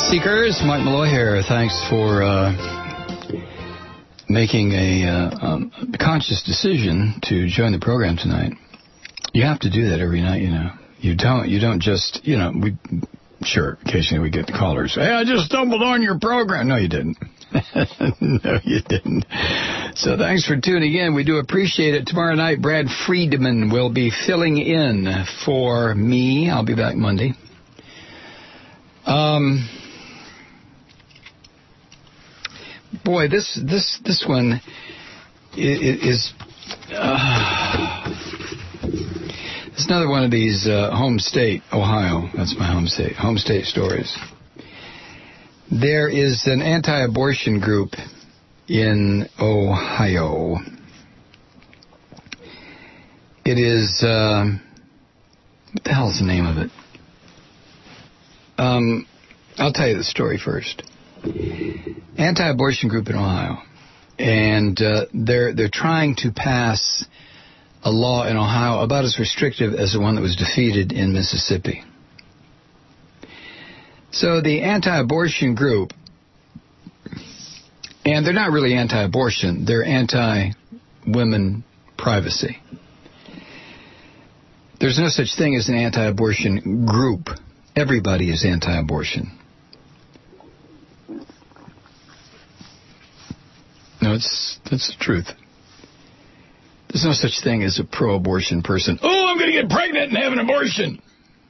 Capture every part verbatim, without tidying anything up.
Seekers, Mike Malloy here. Thanks for uh, making a uh, um, conscious decision to join the program tonight. You have to do that every night, you know. You don't. You don't just, you know. We sure occasionally we get the callers. Hey, I just stumbled on your program. No, you didn't. No, you didn't. So thanks for tuning in. We do appreciate it. Tomorrow night, Brad Friedman will be filling in for me. I'll be back Monday. Um. Boy, this this this one is uh, it's another one of these uh, home state, Ohio. That's my home state. Home state stories. There is an anti-abortion group in Ohio. It is uh, what the hell's the name of it? Um, I'll tell you the story first. Anti-abortion group in Ohio, and uh, they're they're trying to pass a law in Ohio about as restrictive as the one that was defeated in Mississippi. So the anti-abortion group, and they're not really anti-abortion, they're anti-women privacy. There's no such thing as an anti-abortion group. Everybody is anti-abortion. No, it's that's the truth. There's no such thing as a pro-abortion person. Oh, I'm going to get pregnant and have an abortion.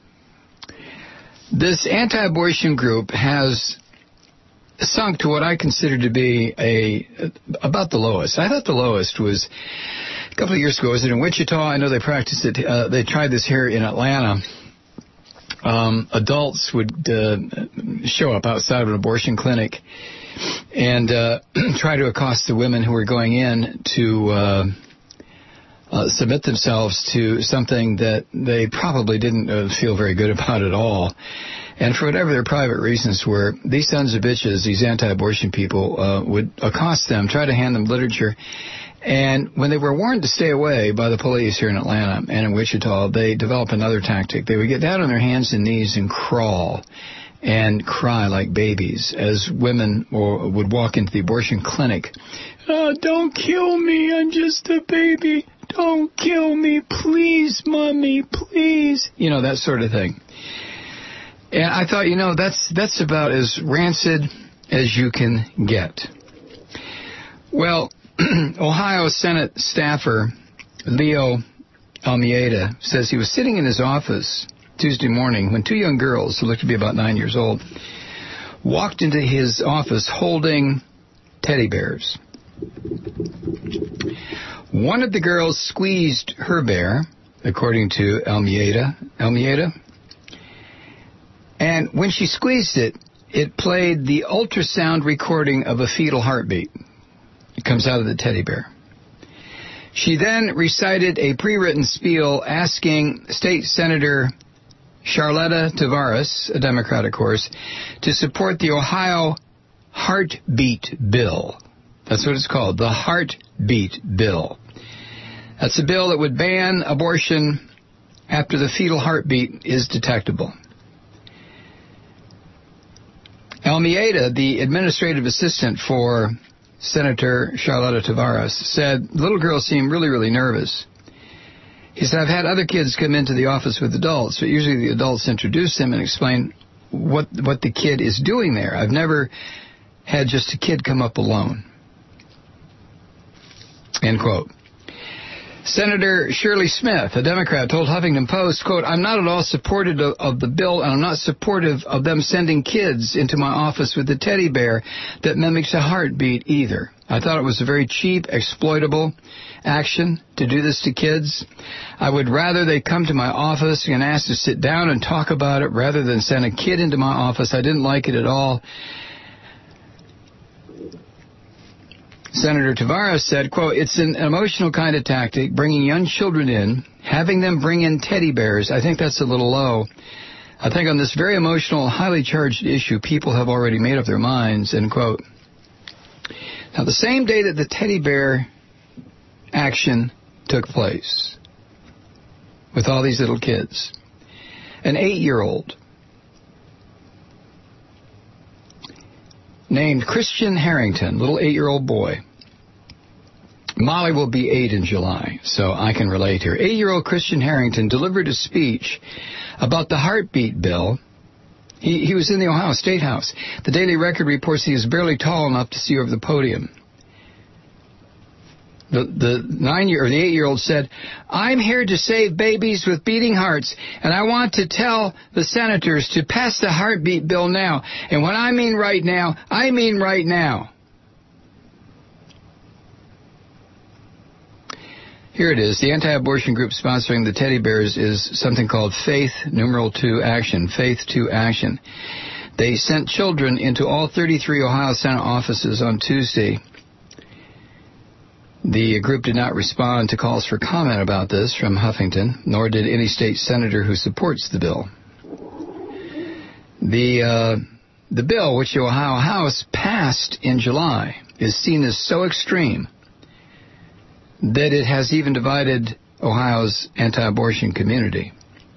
This anti-abortion group has sunk to what I consider to be a about the lowest. I thought the lowest was a couple of years ago. Was it in Wichita? I know they practiced it. Uh, they tried this here in Atlanta. Um, adults would uh, show up outside of an abortion clinic and uh, try to accost the women who were going in to uh, uh, submit themselves to something that they probably didn't uh, feel very good about at all. And for whatever their private reasons were, these sons of bitches, these anti-abortion people, uh, would accost them, try to hand them literature. And when they were warned to stay away by the police here in Atlanta and in Wichita, they developed another tactic. They would get down on their hands and knees and crawl and cry like babies as women or would walk into the abortion clinic. Oh, don't kill me. I'm just a baby. Don't kill me. Please, Mommy, please. You know, that sort of thing. And I thought, you know, that's that's about as rancid as you can get. Well, Ohio Senate staffer Leo Almeida says he was sitting in his office Tuesday morning when two young girls, who looked to be about nine years old, walked into his office holding teddy bears. One of the girls squeezed her bear, according to Almeida. Almeida. And when she squeezed it, it played the ultrasound recording of a fetal heartbeat. It comes out of the teddy bear. She then recited a pre-written spiel asking State Senator Charlotta Tavares, a Democrat, of course, to support the Ohio Heartbeat Bill. That's what it's called, the Heartbeat Bill. That's a bill that would ban abortion after the fetal heartbeat is detectable. Almeida, the administrative assistant for Senator Charlotta Tavares, said, little girls seem really, really nervous. He said, I've had other kids come into the office with adults, but usually the adults introduce them and explain what what the kid is doing there. I've never had just a kid come up alone. End quote. Senator Shirley Smith, a Democrat, told Huffington Post, quote, I'm not at all supportive of, of the bill, and I'm not supportive of them sending kids into my office with a teddy bear that mimics a heartbeat either. I thought it was a very cheap, exploitable action to do this to kids. I would rather they come to my office and ask to sit down and talk about it rather than send a kid into my office. I didn't like it at all. Senator Tavares said, quote, it's an emotional kind of tactic, bringing young children in, having them bring in teddy bears. I think that's a little low. I think on this very emotional, highly charged issue, people have already made up their minds, end quote. Now, the same day that the teddy bear action took place with all these little kids, an eight-year-old named Christian Harrington, little eight-year-old boy. Molly will be eight in July, so I can relate here. Eight-year-old Christian Harrington delivered a speech about the heartbeat bill. He, he was in the Ohio State House. The Daily Record reports he is barely tall enough to see over the podium. The, the nine-year or the eight-year-old said, "I'm here to save babies with beating hearts, and I want to tell the senators to pass the heartbeat bill now. And when I mean right now, I mean right now." Here it is. The anti-abortion group sponsoring the teddy bears is something called Faith numeral two Action. Faith two Action. They sent children into all thirty-three Ohio Senate offices on Tuesday. The group did not respond to calls for comment about this from Huffington, nor did any state senator who supports the bill. The uh, the bill, which the Ohio House passed in July, is seen as so extreme that it has even divided Ohio's anti-abortion community.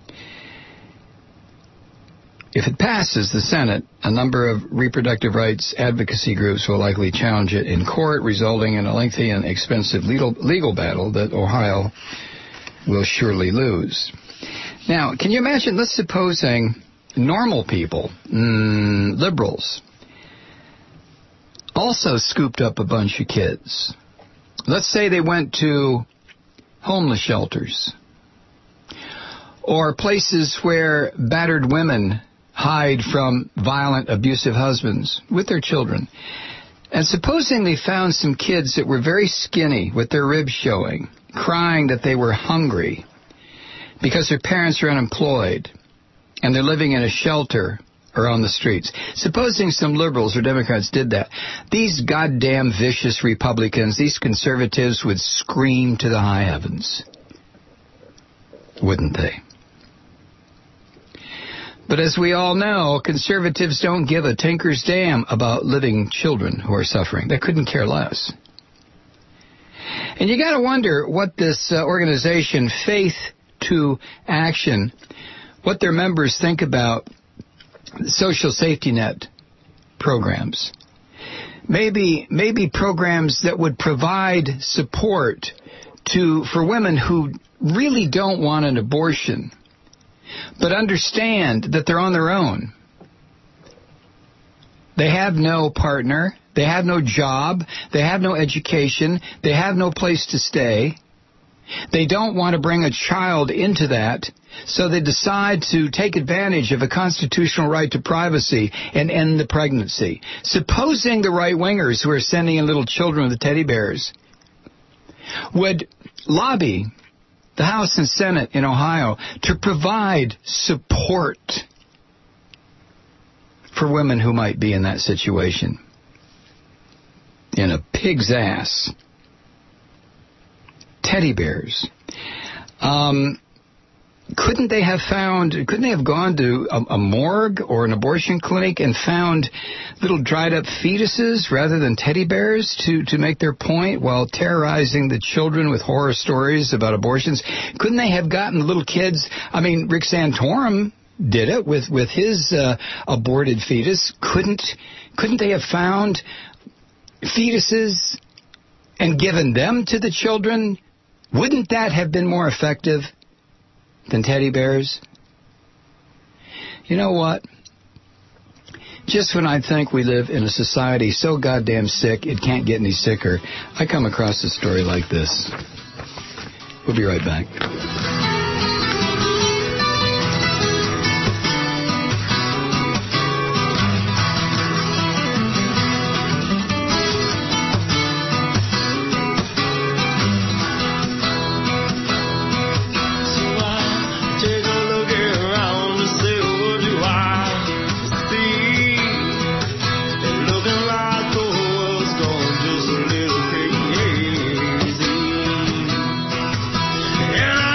If it passes the Senate, a number of reproductive rights advocacy groups will likely challenge it in court, resulting in a lengthy and expensive legal, legal battle that Ohio will surely lose. Now, can you imagine, let's supposing normal people, mm, liberals, also scooped up a bunch of kids. Let's say they went to homeless shelters or places where battered women hide from violent, abusive husbands with their children. And supposing they found some kids that were very skinny with their ribs showing, crying that they were hungry because their parents are unemployed and they're living in a shelter or on the streets. Supposing some liberals or Democrats did that, these goddamn vicious Republicans, these conservatives would scream to the high heavens, wouldn't they? But as we all know, conservatives don't give a tinker's damn about living children who are suffering. They couldn't care less. And you got to wonder what this uh, organization, Faith to Action, what their members think about social safety net programs. Maybe maybe programs that would provide support to for women who really don't want an abortion, but understand that they're on their own. They have no partner, they have no job, they have no education, they have no place to stay. They don't want to bring a child into that, so they decide to take advantage of a constitutional right to privacy and end the pregnancy. Supposing the right-wingers who are sending in little children with the teddy bears would lobby the House and Senate in Ohio to provide support for women who might be in that situation. In a pig's ass. Teddy bears. Um, couldn't they have found, couldn't they have gone to a, a morgue or an abortion clinic and found little dried up fetuses rather than teddy bears to, to make their point while terrorizing the children with horror stories about abortions? Couldn't they have gotten little kids? I mean, Rick Santorum did it with, with his uh, aborted fetus. Couldn't, couldn't they have found fetuses and given them to the children? Wouldn't that have been more effective than teddy bears? You know what? Just when I think we live in a society so goddamn sick it can't get any sicker, I come across a story like this. We'll be right back. Yeah.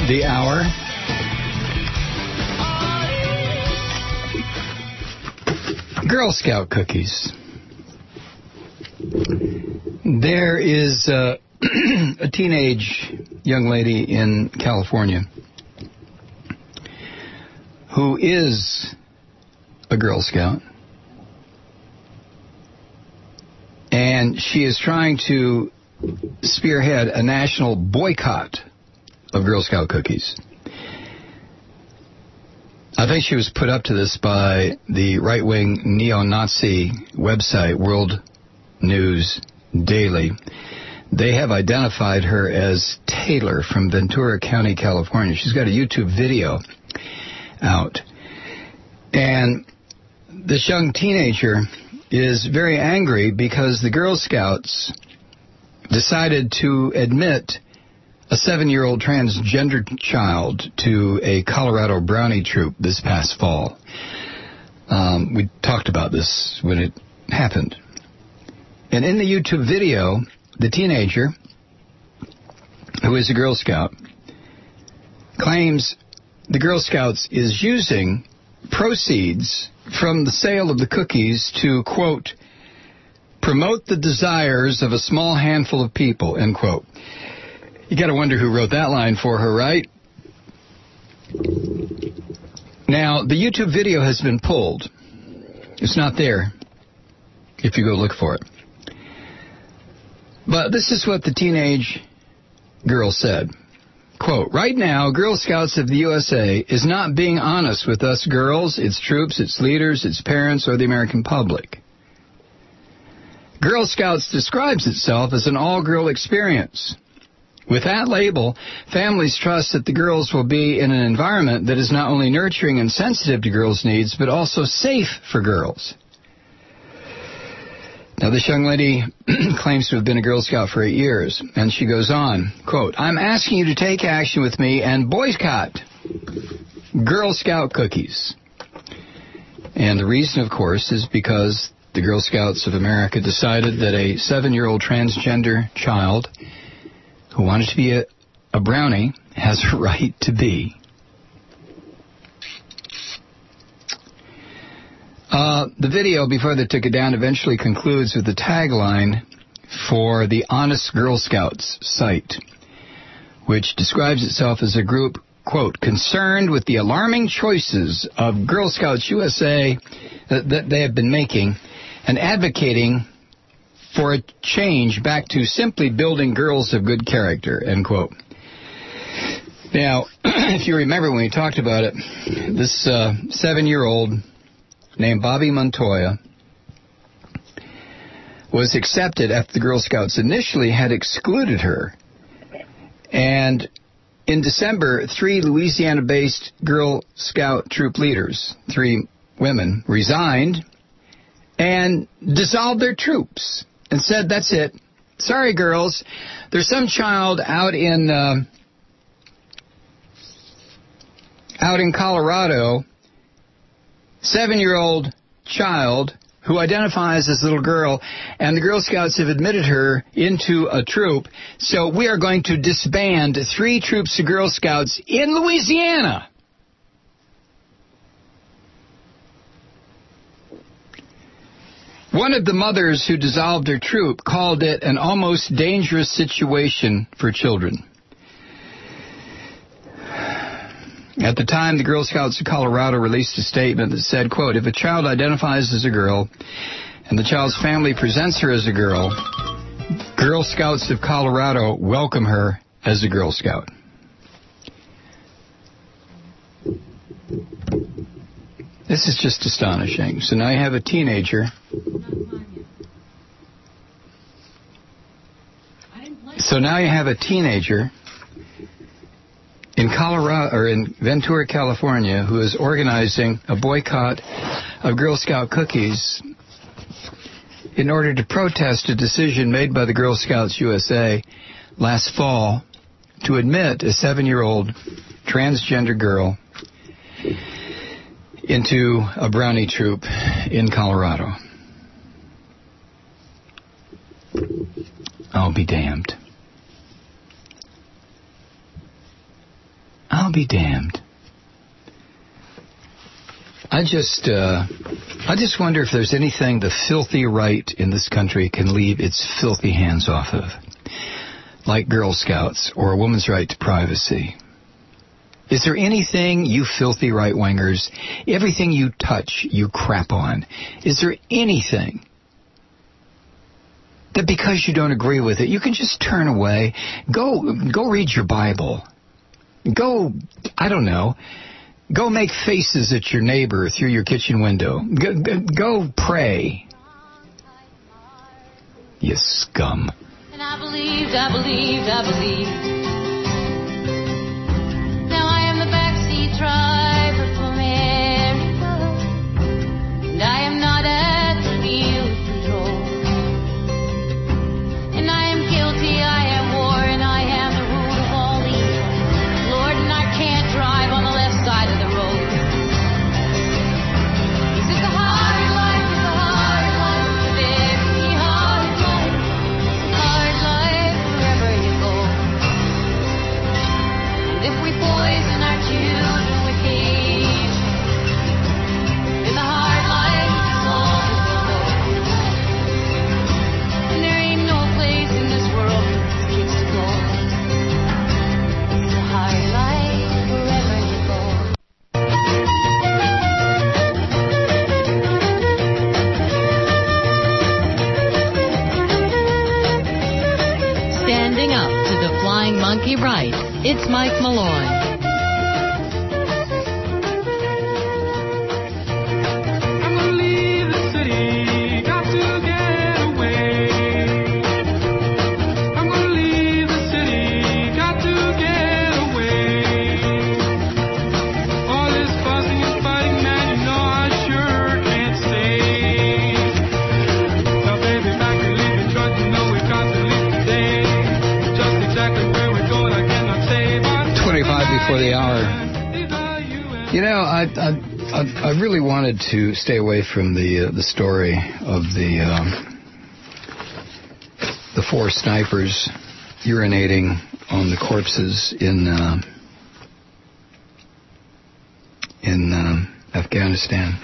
the hour. Girl Scout cookies. There is uh, a teenage young lady in California who is a Girl Scout, and she is trying to spearhead a national boycott of Girl Scout cookies. I think she was put up to this by the right-wing neo-Nazi website World News Daily. They have identified her as Taylor from Ventura County, California. She's got a YouTube video out. And this young teenager is very angry because the Girl Scouts decided to admit a seven-year-old transgender child to a Colorado Brownie troop this past fall. Um, we talked about this when it happened. And in the YouTube video, the teenager, who is a Girl Scout, claims the Girl Scouts is using proceeds from the sale of the cookies to, quote, promote the desires of a small handful of people, end quote. You got to wonder who wrote that line for her, right? Now, the YouTube video has been pulled. It's not there if you go look for it. But this is what the teenage girl said. Quote, right now, Girl Scouts of the U S A is not being honest with us girls, its troops, its leaders, its parents, or the American public. Girl Scouts describes itself as an all-girl experience. With that label, families trust that the girls will be in an environment that is not only nurturing and sensitive to girls' needs, but also safe for girls. Now, this young lady claims to have been a Girl Scout for eight years, and she goes on, quote, I'm asking you to take action with me and boycott Girl Scout cookies. And the reason, of course, is because the Girl Scouts of America decided that a seven-year-old transgender child who wanted to be a, a brownie has a right to be. Uh, the video, before they took it down, eventually concludes with the tagline for the Honest Girl Scouts site, which describes itself as a group, quote, concerned with the alarming choices of Girl Scouts U S A that, that they have been making and advocating for a change back to simply building girls of good character, end quote. Now, if you remember when we talked about it, this uh, seven-year-old named Bobby Montoya was accepted after the Girl Scouts initially had excluded her. And in December, three Louisiana-based Girl Scout troop leaders, three women, resigned and dissolved their troops and said, that's it. Sorry, girls. There's some child out in uh, out in Colorado, seven-year-old child who identifies as a little girl, and the Girl Scouts have admitted her into a troop, so we are going to disband three troops of Girl Scouts in Louisiana. One of the mothers who dissolved her troop called it an almost dangerous situation for children. At the time, the Girl Scouts of Colorado released a statement that said, quote, if a child identifies as a girl and the child's family presents her as a girl, Girl Scouts of Colorado welcome her as a Girl Scout. This is just astonishing. So now you have a teenager. So now you have a teenager in Colorado or in Ventura, California, who is organizing a boycott of Girl Scout cookies in order to protest a decision made by the Girl Scouts U S A last fall to admit a seven-year-old transgender girl into a brownie troop in Colorado. I'll be damned. be damned. I just, uh, I just wonder if there's anything the filthy right in this country can leave its filthy hands off of, like Girl Scouts or a woman's right to privacy. Is there anything, you filthy right-wingers, everything you touch, you crap on, is there anything that because you don't agree with it, you can just turn away, go, go read your Bible, go, I don't know, go make faces at your neighbor through your kitchen window. Go, go, go pray. You scum. And I believed, I believed, I believed. Now I am the backseat driver for America. And I am not at the wheel of control. And I am guilty, I am war, and I am the root of all evil. Lord, and I can't drive on the left side of the road. Is it the hard life? It's a hard life. It's a very hard life. It's a hard life wherever you go. And if we poison our children with hate, in the hard life, it's all we go. And there ain't no place in this world for these kids to go. It's a hard life wherever you go. Standing up to the flying monkey right, it's Mike Malloy. I'm gonna leave the city, got to get away. I'm gonna leave the city, got to get away. All this fussing and fighting, man, you know I sure can't stay. Now baby, back and leaving truck, you know we got to leave today. Just exactly where we're going, I cannot say, but twenty-five before the hour. You know, I I, I, I really wanted to stay away from the uh, the story of the um, the four snipers urinating on the corpses in uh, in um, Afghanistan.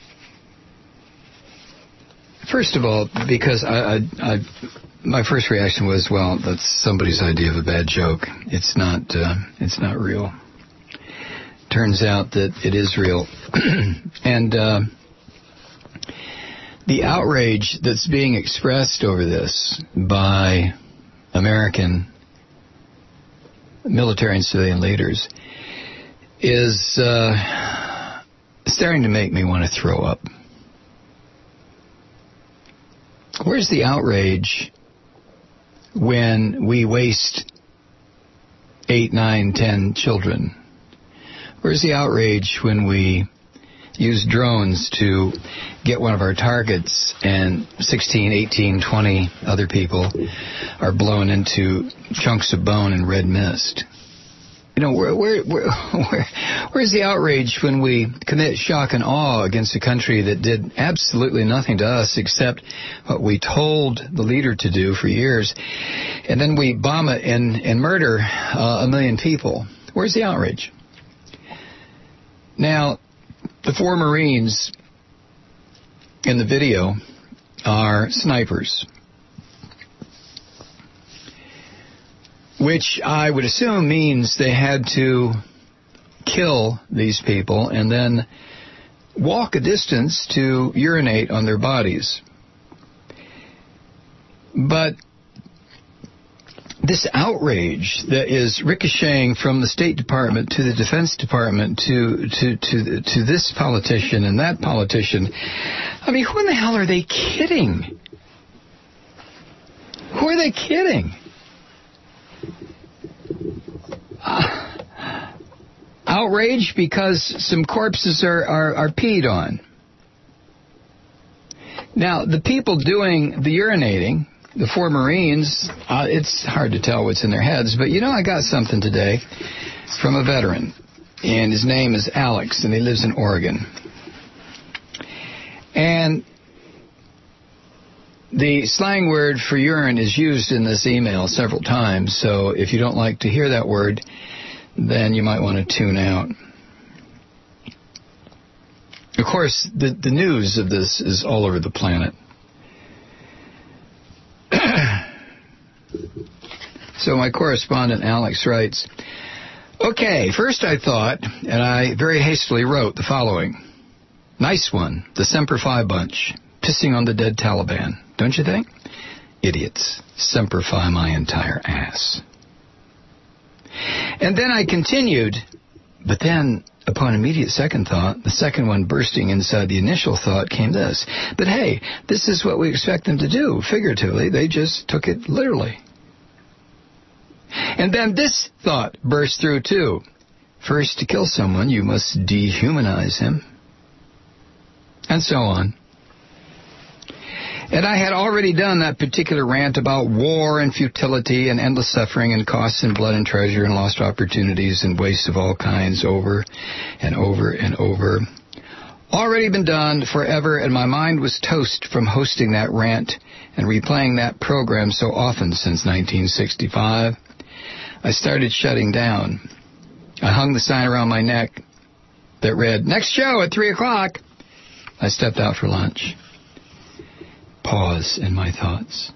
First of all, because I, I, I my first reaction was, well, that's somebody's idea of a bad joke. It's not uh, it's not real. Turns out that it is real. And uh, the outrage that's being expressed over this by American military and civilian leaders is uh, starting to make me want to throw up. Where's the outrage when we waste eight, nine, ten children? Where's the outrage when we use drones to get one of our targets and sixteen, eighteen, twenty other people are blown into chunks of bone and red mist? You know, where, where, where, where, where's the outrage when we commit shock and awe against a country that did absolutely nothing to us except what we told the leader to do for years, and then we bomb it and, and murder uh, a million people? Where's the outrage? Now, the four Marines in the video are snipers, which I would assume means they had to kill these people and then walk a distance to urinate on their bodies. But this outrage that is ricocheting from the State Department to the Defense Department to to to to this politician and that politician, I mean, who in the hell are they kidding? Who are they kidding? Uh, outrage because some corpses are, are, are peed on. Now, the people doing the urinating, the four Marines, uh, it's hard to tell what's in their heads, but you know, I got something today from a veteran, and his name is Alex, and he lives in Oregon. And the slang word for urine is used in this email several times, so if you don't like to hear that word, then you might want to tune out. Of course, the, the news of this is all over the planet. So my correspondent Alex writes, okay, first I thought, and I very hastily wrote the following. Nice one, the Semper Fi bunch, pissing on the dead Taliban, don't you think? Idiots, Semper Fi my entire ass. And then I continued, but then, upon immediate second thought, the second one bursting inside the initial thought, came this. But hey, this is what we expect them to do, figuratively. They just took it literally. And then this thought burst through too. First, to kill someone, you must dehumanize him. And so on. And I had already done that particular rant about war and futility and endless suffering and costs in blood and treasure and lost opportunities and waste of all kinds over and over and over. Already been done forever, and my mind was toast from hosting that rant and replaying that program so often since nineteen sixty-five. I started shutting down. I hung the sign around my neck that read, next show at three o'clock. I stepped out for lunch. Pause in my thoughts.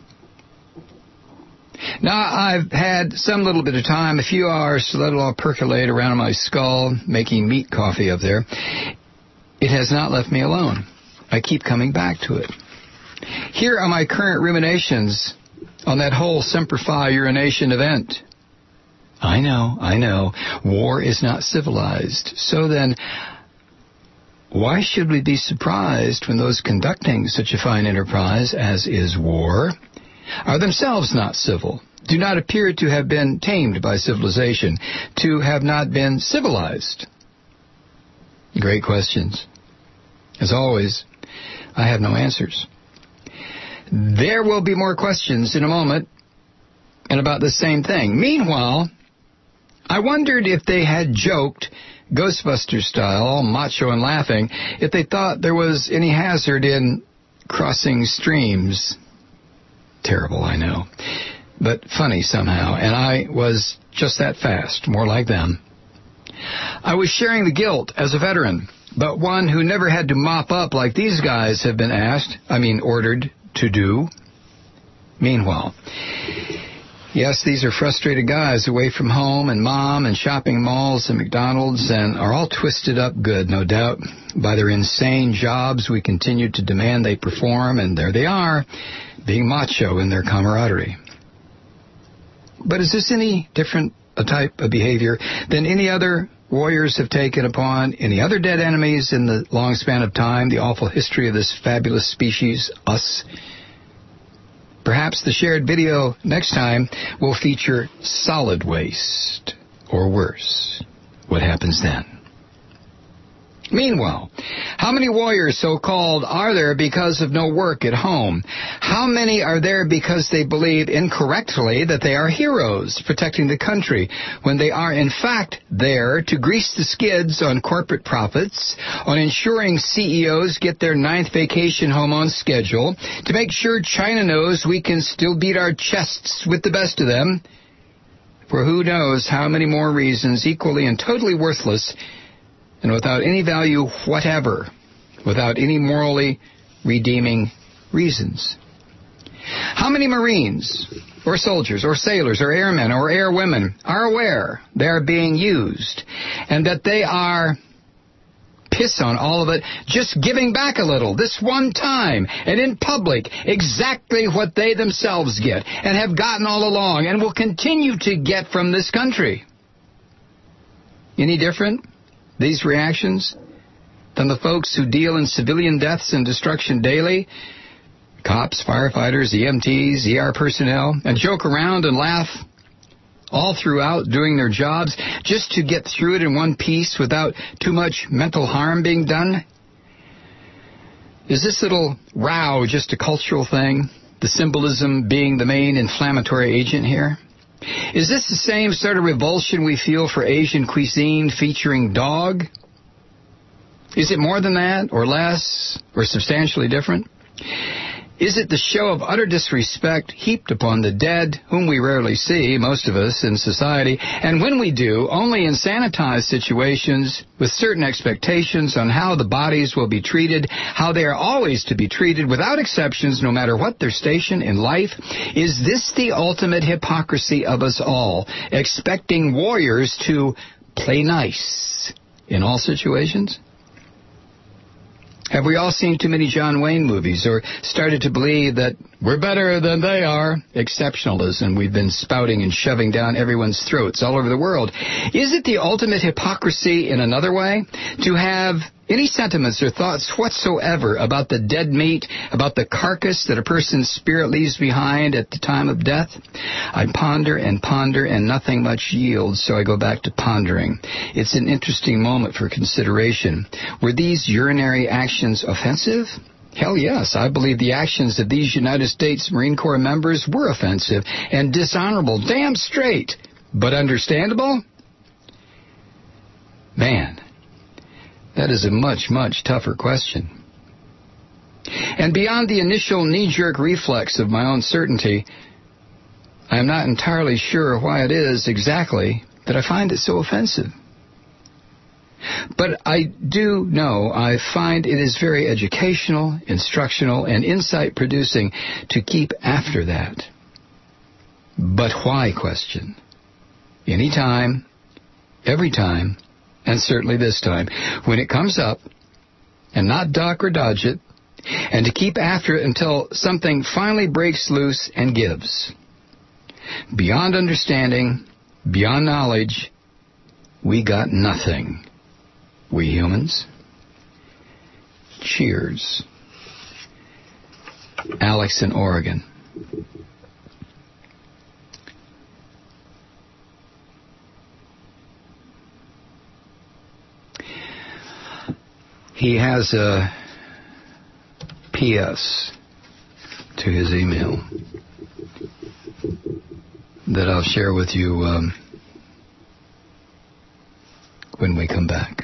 Now, I've had some little bit of time, a few hours to let it all percolate around in my skull, making meat coffee up there. It has not left me alone. I keep coming back to it. Here are my current ruminations on that whole Semper Fi urination event. I know, I know, war is not civilized. So then, why should we be surprised when those conducting such a fine enterprise as is war are themselves not civil, do not appear to have been tamed by civilization, to have not been civilized? Great questions. As always, I have no answers. There will be more questions in a moment, and about the same thing. Meanwhile, I wondered if they had joked, Ghostbusters style, all macho and laughing, if they thought there was any hazard in crossing streams. Terrible, I know, but funny somehow, and I was just that fast, more like them. I was sharing the guilt as a veteran, but one who never had to mop up like these guys have been asked, I mean ordered, to do. Meanwhile, yes, these are frustrated guys away from home and mom and shopping malls and McDonald's and are all twisted up good, no doubt, by their insane jobs we continue to demand they perform, and there they are, being macho in their camaraderie. But is this any different a type of behavior than any other warriors have taken upon any other dead enemies in the long span of time, the awful history of this fabulous species, us? Perhaps the shared video next time will feature solid waste, or worse. What happens then? Meanwhile, how many warriors, so-called, are there because of no work at home? How many are there because they believe incorrectly that they are heroes protecting the country, when they are in fact there to grease the skids on corporate profits, on ensuring C E Os get their ninth vacation home on schedule, to make sure China knows we can still beat our chests with the best of them, for who knows how many more reasons, equally and totally worthless, and without any value whatever, without any morally redeeming reasons. How many Marines, or soldiers, or sailors, or airmen, or airwomen are aware they are being used, and that they are, piss on all of it, just giving back a little, this one time, and in public, exactly what they themselves get, and have gotten all along, and will continue to get from this country? Any different, these reactions, than the folks who deal in civilian deaths and destruction daily, cops, firefighters, E M Ts, E R personnel, and joke around and laugh all throughout doing their jobs just to get through it in one piece without too much mental harm being done? Is this little row just a cultural thing, the symbolism being the main inflammatory agent here? Is this the same sort of revulsion we feel for Asian cuisine featuring dog? Is it more than that, or less, or substantially different? Is it the show of utter disrespect heaped upon the dead, whom we rarely see, most of us, in society, and when we do, only in sanitized situations with certain expectations on how the bodies will be treated, how they are always to be treated without exceptions, no matter what their station in life? Is this the ultimate hypocrisy of us all, expecting warriors to play nice in all situations? Have we all seen too many John Wayne movies or started to believe that we're better than they are? Exceptionalism we've been spouting and shoving down everyone's throats all over the world. Is it the ultimate hypocrisy in another way to have any sentiments or thoughts whatsoever about the dead meat, about the carcass that a person's spirit leaves behind at the time of death? I ponder and ponder and nothing much yields, so I go back to pondering. It's an interesting moment for consideration. Were these urinary actions offensive? Hell yes, I believe the actions of these United States Marine Corps members were offensive and dishonorable, damn straight. But understandable? Man, that is a much, much tougher question. And beyond the initial knee-jerk reflex of my own certainty, I am not entirely sure why it is exactly that I find it so offensive. But I do know I find it is very educational, instructional, and insight-producing to keep after that. But why question? Anytime, every time, and certainly this time, when it comes up, and not duck or dodge it, and to keep after it until something finally breaks loose and gives. Beyond understanding, beyond knowledge, we got nothing. We humans. Cheers. Alex in Oregon. He has a P S to his email that I'll share with you um, when we come back.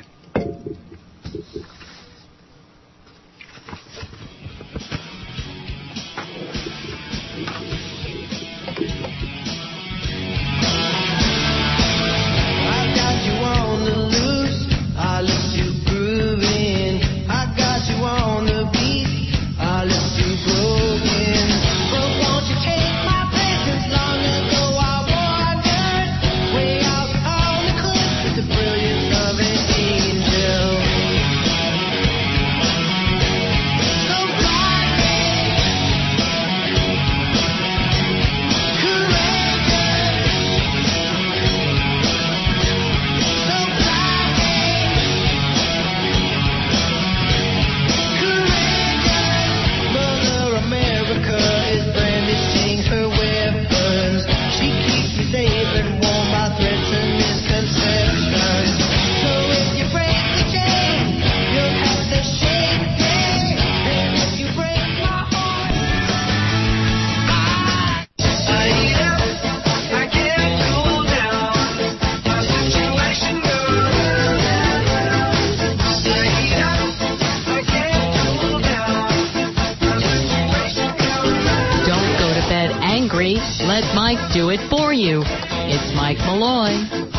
Let Mike do it for you. It's Mike Malloy.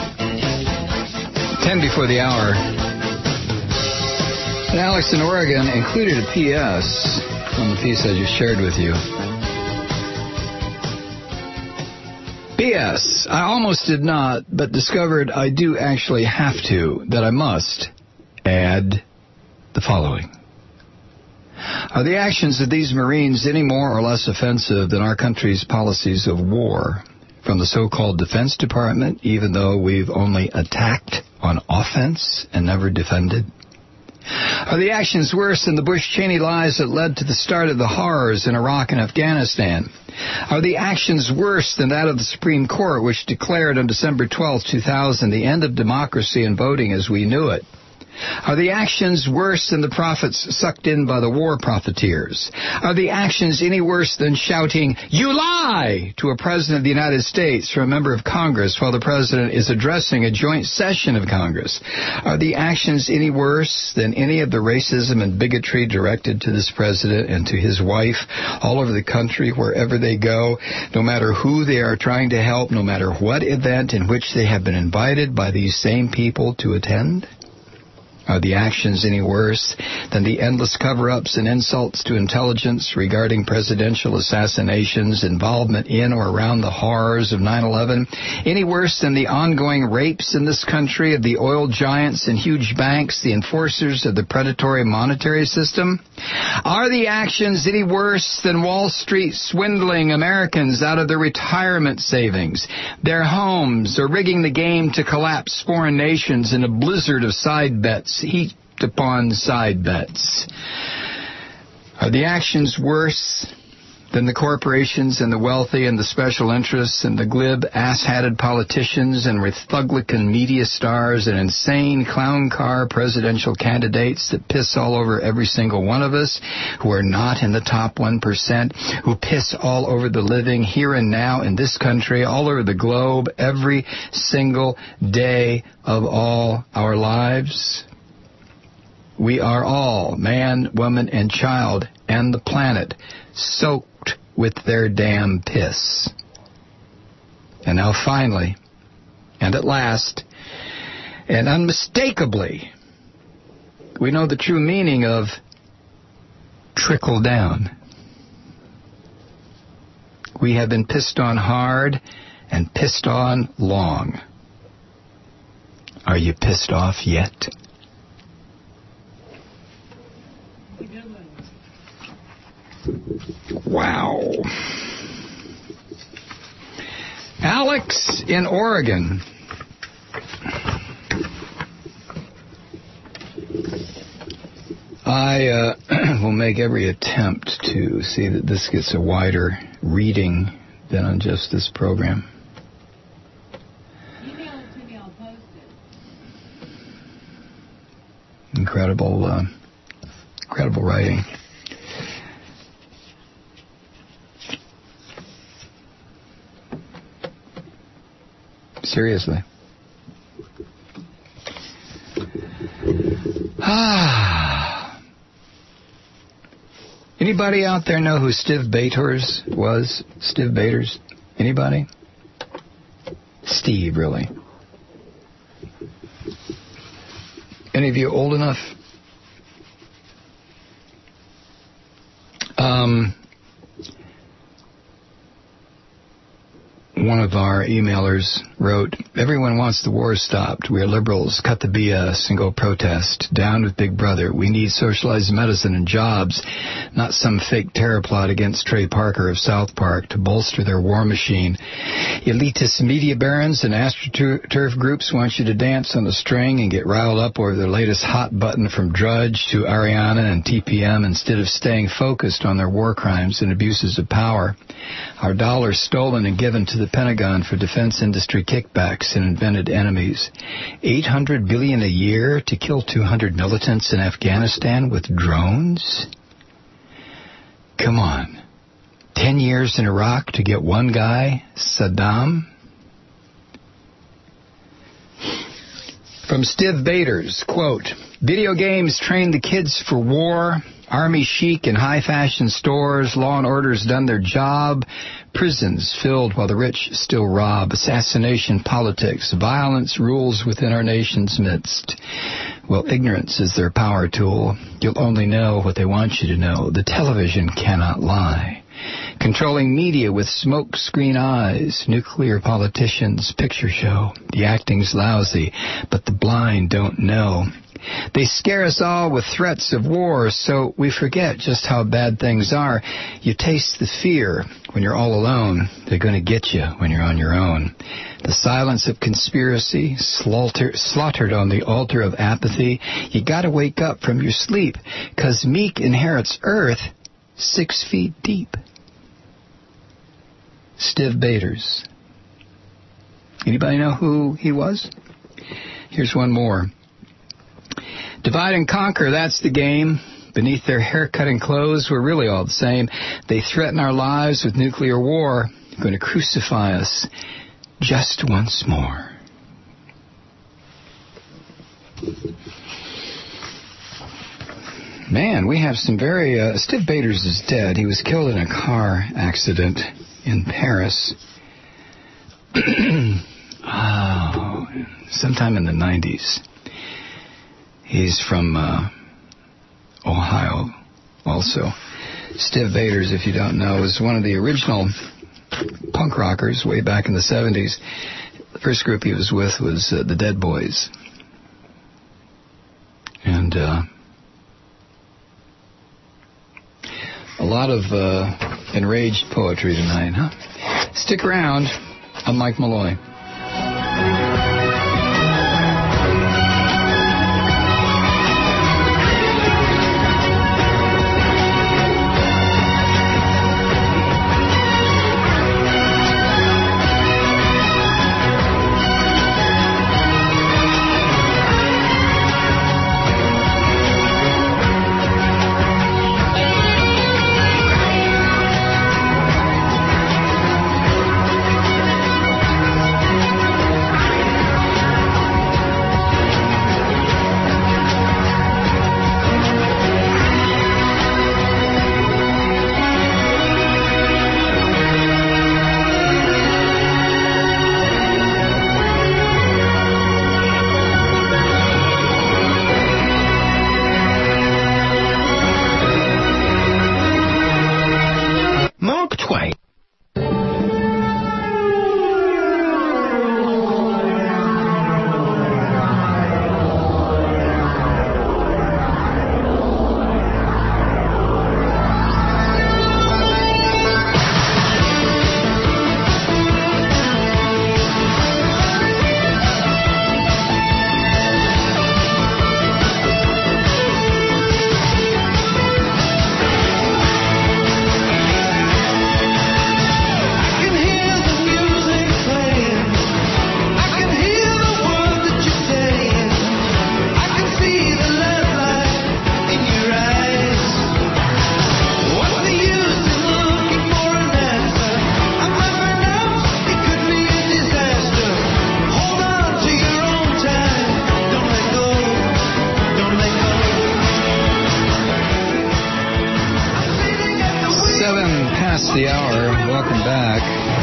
Ten before the hour. And Alex in Oregon included a P S on the piece I just shared with you. P S. I almost did not, but discovered I do actually have to, that I must add the following. Are the actions of these Marines any more or less offensive than our country's policies of war from the so-called Defense Department, even though we've only attacked on offense and never defended? Are the actions worse than the Bush-Cheney lies that led to the start of the horrors in Iraq and Afghanistan? Are the actions worse than that of the Supreme Court, which declared on December twelfth, two thousand, the end of democracy and voting as we knew it? Are the actions worse than the profits sucked in by the war profiteers? Are the actions any worse than shouting, "You lie!" to a president of the United States or a member of Congress while the president is addressing a joint session of Congress? Are the actions any worse than any of the racism and bigotry directed to this president and to his wife all over the country wherever they go, no matter who they are trying to help, no matter what event in which they have been invited by these same people to attend? Are the actions any worse than the endless cover-ups and insults to intelligence regarding presidential assassinations, involvement in or around the horrors of nine eleven? Any worse than the ongoing rapes in this country of the oil giants and huge banks, the enforcers of the predatory monetary system? Are the actions any worse than Wall Street swindling Americans out of their retirement savings, their homes, or rigging the game to collapse foreign nations in a blizzard of side bets heaped upon side bets? Are the actions worse than the corporations and the wealthy and the special interests and the glib, ass-hatted politicians and Republican media stars and insane clown car presidential candidates that piss all over every single one of us who are not in the top one percent, who piss all over the living here and now in this country, all over the globe, every single day of all our lives? We are all, man, woman, and child, and the planet, soaked with their damn piss. And now finally, and at last, and unmistakably, we know the true meaning of trickle down. We have been pissed on hard and pissed on long. Are you pissed off yet? Wow. Alex in Oregon. I uh, will make every attempt to see that this gets a wider reading than on just this program. Email it to me, I'll post it. Incredible, uh, incredible writing. Seriously. Ah. Anybody out there know who Stiv Bators was? Stiv Bators? Anybody? Steve, really. Any of you old enough? Um... One of our emailers wrote, "Everyone wants the war stopped. We are liberals. Cut the B S and go protest. Down with Big Brother. We need socialized medicine and jobs, not some fake terror plot against Trey Parker of South Park to bolster their war machine. Elitist media barons and AstroTurf groups want you to dance on the string and get riled up over the latest hot button from Drudge to Ariana and T P M instead of staying focused on their war crimes and abuses of power. Our dollars stolen and given to the Pentagon for defense industry kickbacks and invented enemies. eight hundred billion dollars a year to kill two hundred militants in Afghanistan with drones? Come on. ten years in Iraq to get one guy, Saddam? From Stiv Bators, quote, "Video games train the kids for war. Army chic in high-fashion stores. Law and order's done their job. Prisons filled while the rich still rob. Assassination politics. Violence rules within our nation's midst. Well, ignorance is their power tool. You'll only know what they want you to know. The television cannot lie. Controlling media with smoke screen eyes. Nuclear politicians, picture show. The acting's lousy, but the blind don't know. They scare us all with threats of war, so we forget just how bad things are. You taste the fear when you're all alone. They're going to get you when you're on your own. The silence of conspiracy, slaughter, slaughtered on the altar of apathy. You got to wake up from your sleep, 'cause Meek inherits Earth six feet deep." Stiv Bators. Anybody know who he was? Here's one more. Divide and conquer, that's the game. Beneath their hair-cutting clothes, we're really all the same. They threaten our lives with nuclear war. They're going to crucify us just once more. Man, we have some very... Uh, Stiv Bators is dead. He was killed in a car accident in Paris. Oh, sometime in the nineties. He's from uh, Ohio also. Stiv Bators, if you don't know, is one of the original punk rockers way back in the seventies. The first group he was with was uh, the Dead Boys. And uh, a lot of uh, enraged poetry tonight, huh? Stick around. I'm Mike Malloy. The hour. Welcome back.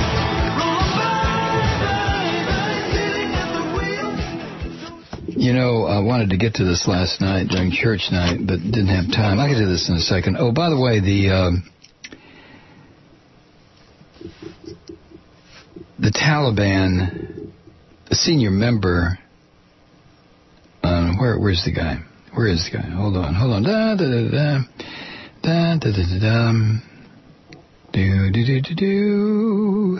You know, I wanted to get to this last night during church night, but didn't have time. I can do this in a second. Oh, by the way, the um, the Taliban, the senior member. Um, where where's the guy? Where is the guy? Hold on, hold on. Da da da da da da da da. Do, do, do, do, do.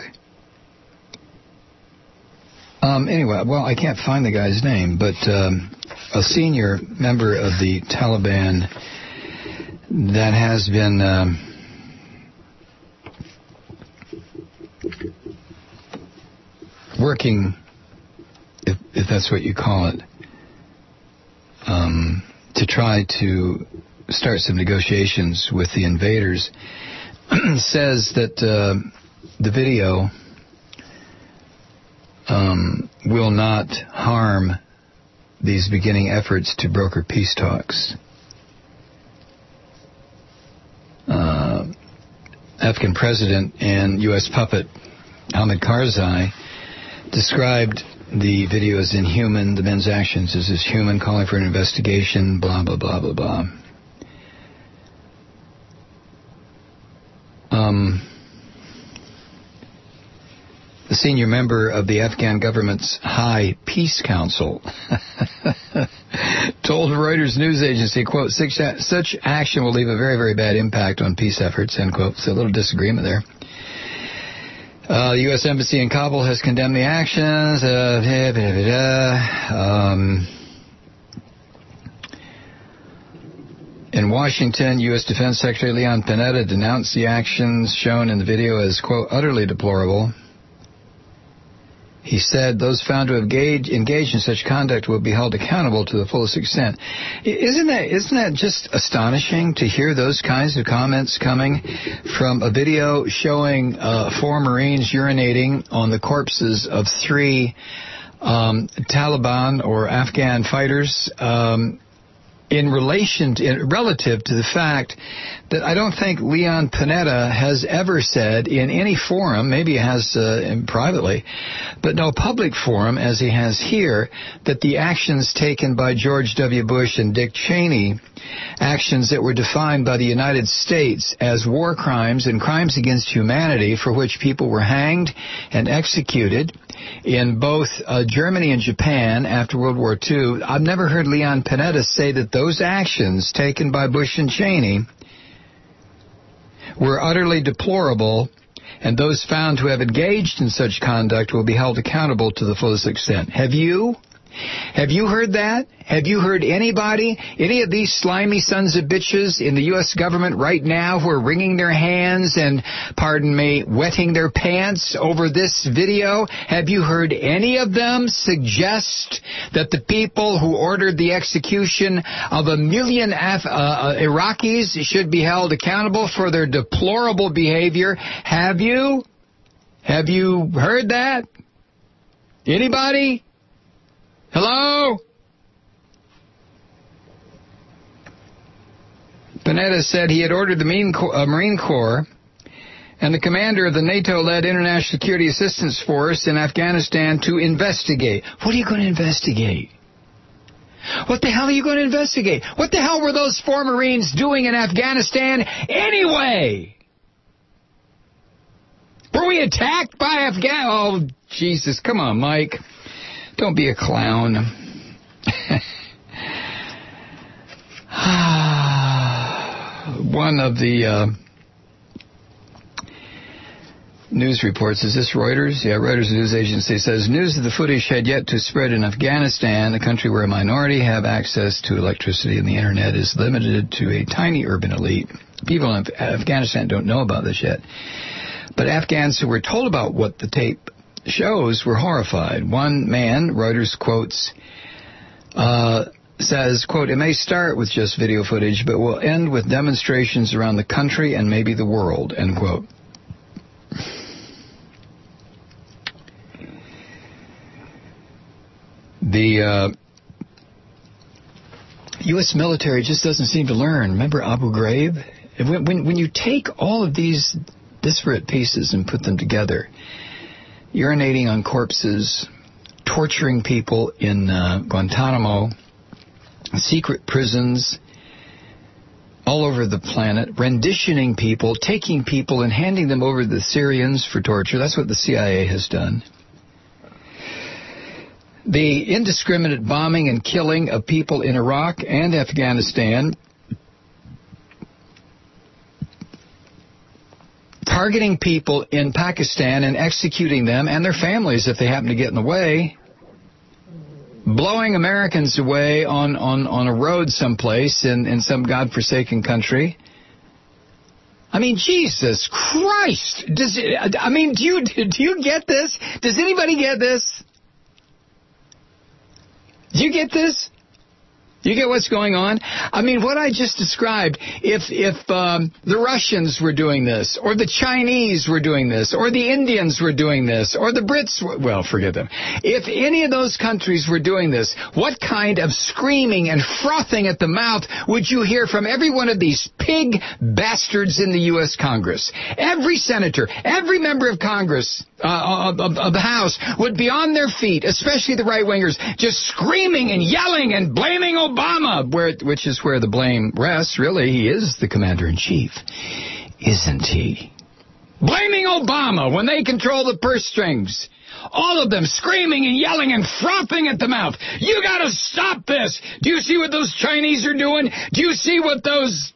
Um, anyway, well, I can't find the guy's name, but um, a senior member of the Taliban that has been um, working, if, if that's what you call it, um, to try to start some negotiations with the invaders, says that uh, the video um, will not harm these beginning efforts to broker peace talks. Uh, Afghan president and U S puppet Hamid Karzai described the video as inhuman, the men's actions as inhuman, calling for an investigation, blah, blah, blah, blah, blah. Um, the senior member of the Afghan government's High Peace Council told Reuters news agency, quote, such, such action will leave a very, very bad impact on peace efforts, end quote. So a little disagreement there. Uh, the U S Embassy in Kabul has condemned the actions. Uh, blah, blah, blah, blah. Um, In Washington, U S Defense Secretary Leon Panetta denounced the actions shown in the video as, quote, utterly deplorable. He said those found to have engaged, engaged in such conduct will be held accountable to the fullest extent. Isn't that isn't that just astonishing to hear those kinds of comments coming from a video showing uh, four Marines urinating on the corpses of three um, Taliban or Afghan fighters um, in relation to, in, relative to the fact that I don't think Leon Panetta has ever said in any forum, maybe he has uh, privately, but no public forum as he has here, that the actions taken by George W. Bush and Dick Cheney, actions that were defined by the United States as war crimes and crimes against humanity for which people were hanged and executed in both uh, Germany and Japan after World War Two. I've never heard Leon Panetta say that those actions taken by Bush and Cheney were utterly deplorable, and those found to have engaged in such conduct will be held accountable to the fullest extent. Have you? Have you heard that? Have you heard anybody, any of these slimy sons of bitches in the U S government right now who are wringing their hands and, pardon me, wetting their pants over this video? Have you heard any of them suggest that the people who ordered the execution of a million Af- uh, uh, Iraqis should be held accountable for their deplorable behavior? Have you? Have you heard that? Anybody? Hello? Panetta said he had ordered the Marine Corps and the commander of the NATO-led International Security Assistance Force in Afghanistan to investigate. What are you going to investigate? What the hell are you going to investigate? What the hell were those four Marines doing in Afghanistan anyway? Were we attacked by Afghan? Oh, Jesus, come on, Mike. Don't be a clown. One of the uh, news reports, is this Reuters? Yeah, Reuters news agency says news of the footage had yet to spread in Afghanistan, a country where a minority have access to electricity and the internet is limited to a tiny urban elite. People in Afghanistan don't know about this yet. But Afghans who were told about what the tape shows were horrified. One man, Reuters quotes, uh, says, quote, it may start with just video footage, but will end with demonstrations around the country and maybe the world, end quote. The uh, U S military just doesn't seem to learn. Remember Abu Ghraib? When, when, when you take all of these disparate pieces and put them together, urinating on corpses, torturing people in uh, Guantanamo, secret prisons all over the planet, renditioning people, taking people and handing them over to the Syrians for torture. That's what the C I A has done. The indiscriminate bombing and killing of people in Iraq and Afghanistan, targeting people in Pakistan and executing them and their families if they happen to get in the way, blowing Americans away on, on, on a road someplace in, in some godforsaken country. I mean, Jesus Christ! Does it, I mean, do you do you get this? Does anybody get this? Do you get this? You get what's going on? I mean, what I just described, if if um, the Russians were doing this, or the Chinese were doing this, or the Indians were doing this, or the Brits were, well, forget them. If any of those countries were doing this, what kind of screaming and frothing at the mouth would you hear from every one of these pig bastards in the U S Congress? Every senator, every member of Congress, uh, of, of, of the House, would be on their feet, especially the right-wingers, just screaming and yelling and blaming Obama. Obama, where, which is where the blame rests. Really, he is the commander-in-chief, isn't he? Blaming Obama when they control the purse strings. All of them screaming and yelling and frothing at the mouth. You got to stop this. Do you see what those Chinese are doing? Do you see what those...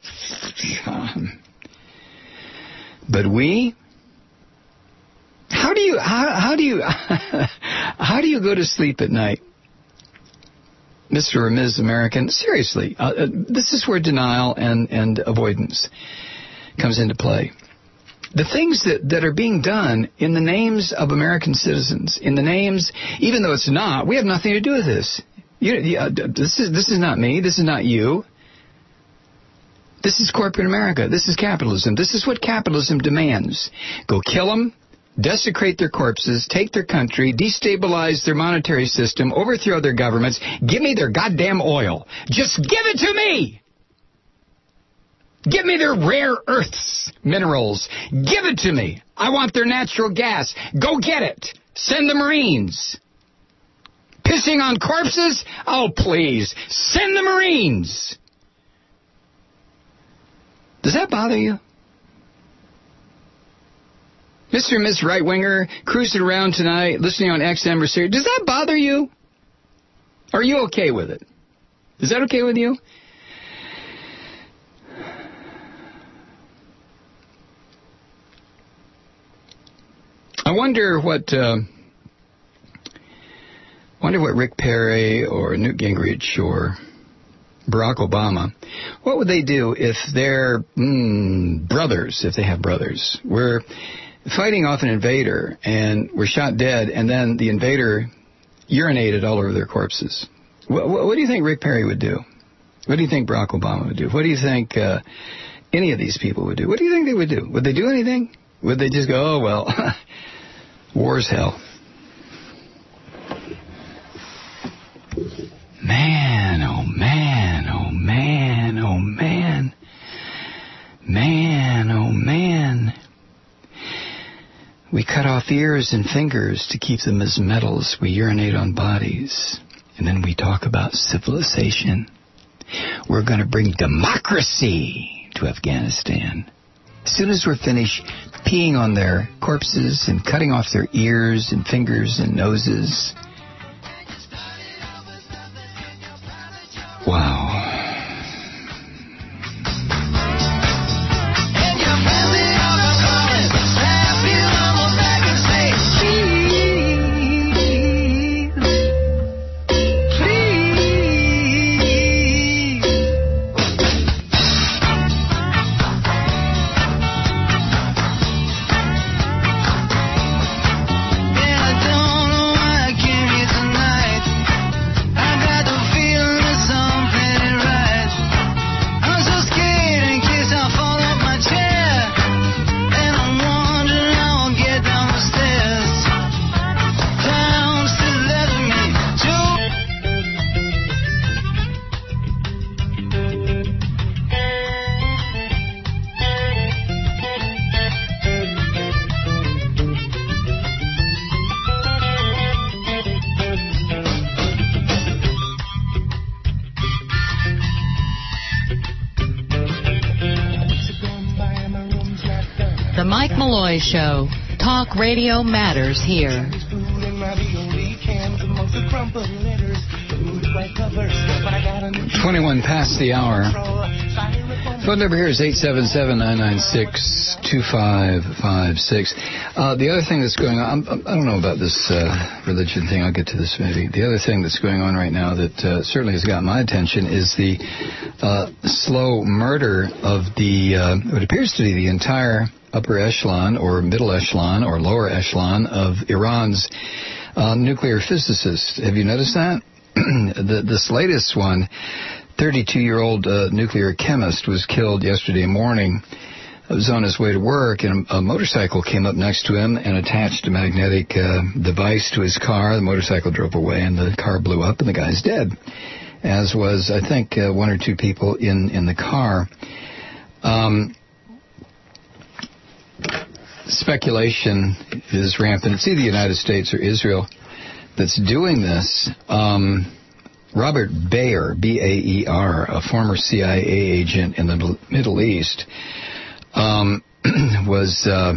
But we... How do you... How, how do you... how do you go to sleep at night? Mister or Miz American, seriously, uh, uh, this is where denial and, and avoidance comes into play. the things that, that are being done in the names of American citizens, in the names, even though it's not, we have nothing to do with this. You, uh, this is this is not me. This is not you. This is corporate America. This is capitalism. This is what capitalism demands. Go kill them, desecrate their corpses, take their country, destabilize their monetary system, overthrow their governments, give me their goddamn oil. Just give it to me! Give me their rare earths, minerals. Give it to me. I want their natural gas. Go get it. Send the Marines. Pissing on corpses? Oh, please. Send the Marines. Does that bother you? Mister and Miss Right-Winger, cruising around tonight, listening on X M or Sirius, does that bother you? Are you okay with it? Is that okay with you? I wonder what... Uh, wonder what Rick Perry or Newt Gingrich or Barack Obama, what would they do if their mm, brothers, if they have brothers, were fighting off an invader and were shot dead, and then the invader urinated all over their corpses? What, what, what do you think Rick Perry would do? What do you think Barack Obama would do? What do you think uh, any of these people would do? What do you think they would do? Would they do anything? Would they just go, oh, well, war's hell? Man, oh man, oh man, oh man, man, oh man. We cut off ears and fingers to keep them as metals. We urinate on bodies. And then we talk about civilization. We're going to bring democracy to Afghanistan. As soon as we're finished peeing on their corpses and cutting off their ears and fingers and noses. Wow. The Mike Malloy Show. Talk radio matters here. twenty-one past the hour. Phone number here is eight seven seven, nine nine six, two five five six. Uh, the other thing that's going on, I'm, I don't know about this uh, religion thing. I'll get to this maybe. The other thing that's going on right now that uh, certainly has got my attention is the uh, slow murder of the, uh, what appears to be the entire upper echelon or middle echelon or lower echelon of Iran's uh, nuclear physicists. Have you noticed that? the, this latest one, thirty-two-year-old uh, nuclear chemist, was killed yesterday morning. He was on his way to work, and a, a motorcycle came up next to him and attached a magnetic uh, device to his car. The motorcycle drove away, and the car blew up, and the guy's dead, as was, I think, uh, one or two people in, in the car. Um, speculation is rampant. It's either the United States or Israel that's doing this. Um, Robert Baer, B A E R, a former C I A agent in the Middle East, um, was uh,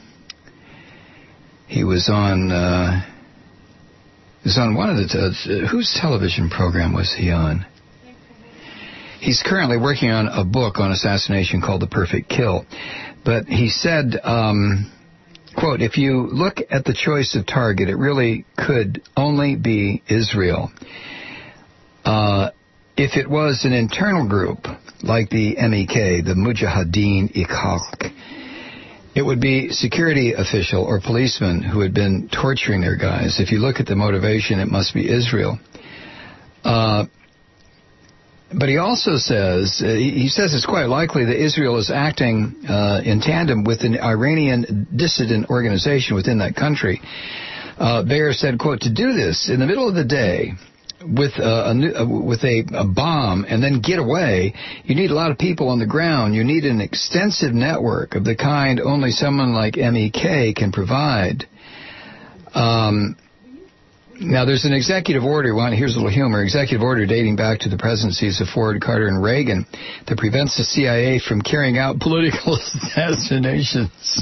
he was on uh, he was on one of the t- whose television program was he on? He's currently working on a book on assassination called The Perfect Kill, but he said, um, quote, if you look at the choice of target, it really could only be Israel. Uh, if it was an internal group like the M E K, the Mujahideen Ikhaq, it would be security official or policemen who had been torturing their guys. If you look at the motivation, it must be Israel. Uh, but he also says, uh, he says it's quite likely that Israel is acting uh, in tandem with an Iranian dissident organization within that country. Uh, Bayer said, quote, to do this in the middle of the day with a, a, with a, a bomb and then get away, you need a lot of people on the ground. You need an extensive network of the kind only someone like M E K can provide. Um, now, there's an executive order. Well, here's a little humor. Executive order dating back to the presidencies of Ford, Carter, and Reagan that prevents the C I A from carrying out political assassinations.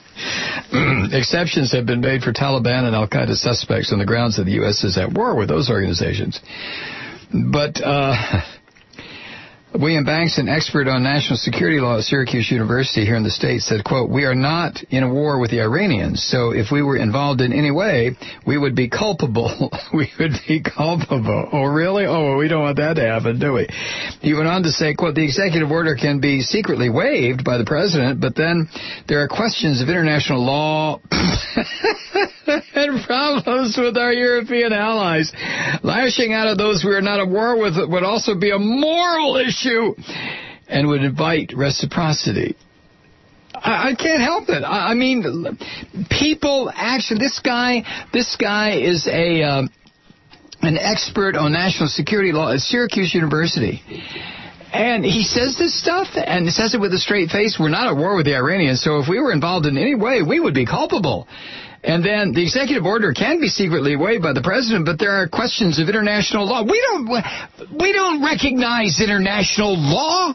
Exceptions have been made for Taliban and Al-Qaeda suspects on the grounds that the U S is at war with those organizations. But uh, William Banks, an expert on national security law at Syracuse University here in the States, said, quote, we are not in a war with the Iranians, so if we were involved in any way, we would be culpable. we would be culpable. Oh, really? Oh, well, we don't want that to happen, do we? He went on to say, quote, the executive order can be secretly waived by the president, but then there are questions of international law and problems with our European allies. Lashing out at those we are not at war with would also be a moral issue and would invite reciprocity. I, I can't help it. I, I mean, people actually, this guy, this guy is a uh, an expert on national security law at Syracuse University. And he says this stuff, and he says it with a straight face. We're not at war with the Iranians, so if we were involved in any way, we would be culpable. And then the executive order can be secretly waived by the president, but there are questions of international law. We don't, we don't recognize international law.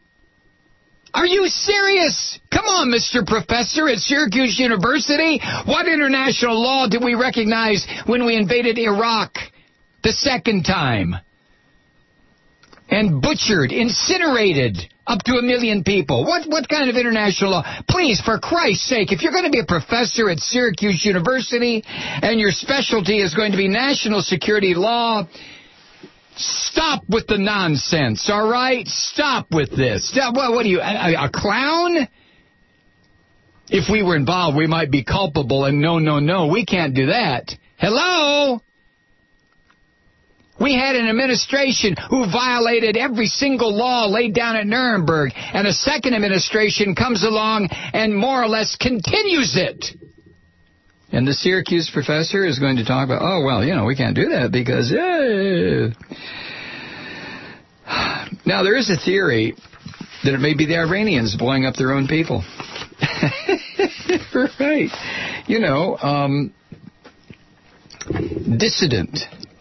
Are you serious? Come on, Mister Professor at Syracuse University. What international law did we recognize when we invaded Iraq the second time? And butchered, incinerated up to a million people. What what kind of international law? Please, for Christ's sake, if you're going to be a professor at Syracuse University and your specialty is going to be national security law, stop with the nonsense, all right? Stop with this. Stop, what, what are you, a, a clown? If we were involved, we might be culpable, and no, no, no, we can't do that. Hello? We had an administration who violated every single law laid down at Nuremberg, and a second administration comes along and more or less continues it. And the Syracuse professor is going to talk about, oh, well, you know, we can't do that because... Eh. Now, there is a theory that it may be the Iranians blowing up their own people. Right. You know, um, dissident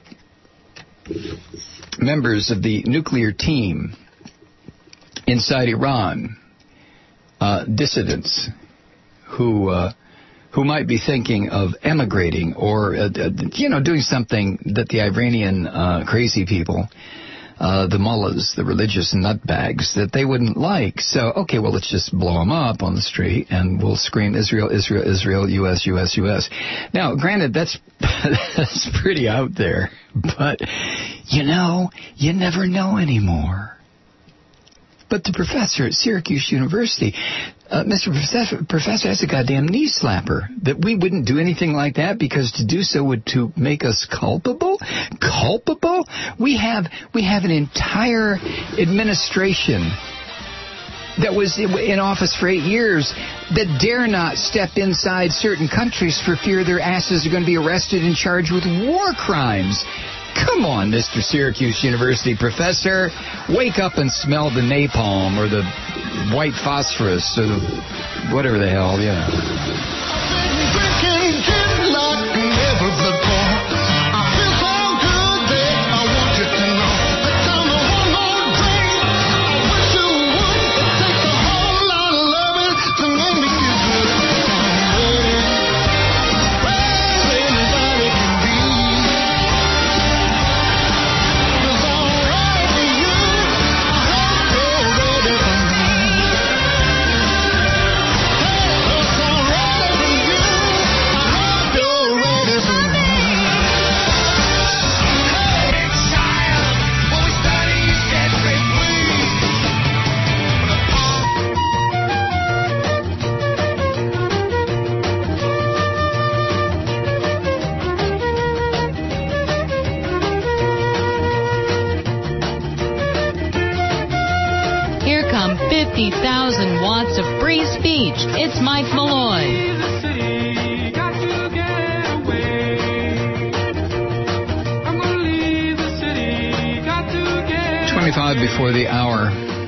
members of the nuclear team inside Iran, uh, dissidents who uh, who might be thinking of emigrating or, uh, you know, doing something that the Iranian uh, crazy people, uh, the mullahs, the religious nutbags, that they wouldn't like. So, okay, well, let's just blow them up on the street and we'll scream Israel, Israel, Israel, U S, U S, U S. Now, granted, that's that's pretty out there, but, you know, you never know anymore. But the professor at Syracuse University, uh, Mister Professor, Professor, that's a goddamn knee slapper. That we wouldn't do anything like that because to do so would to make us culpable? Culpable? We have we have an entire administration that was in office for eight years that dare not step inside certain countries for fear their asses are going to be arrested and charged with war crimes. Come on, Mister Syracuse University professor. Wake up and smell the napalm or the white phosphorus or the whatever the hell, you know. thousand watts of free speech. It's Mike Malloy. Leave the city, got to get away. I'm gonna leave the city, got to get twenty-five before the hour.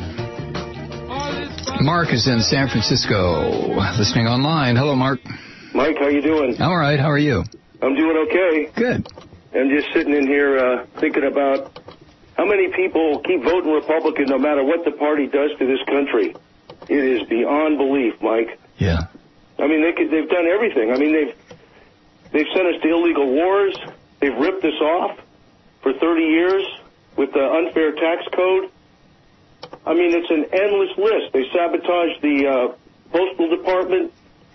all this Mark is in San Francisco, listening online. Hello, Mark. Mike, how you doing? All right, how are you? I'm doing okay. Good. I'm just sitting in here uh, thinking about how many people keep voting Republican no matter what the party does to this country. It is beyond belief, Mike. Yeah. I mean, they could, they've done everything. I mean, they've they've sent us to illegal wars. They've ripped us off for thirty years with the unfair tax code. I mean, it's an endless list. They sabotaged the uh, postal department.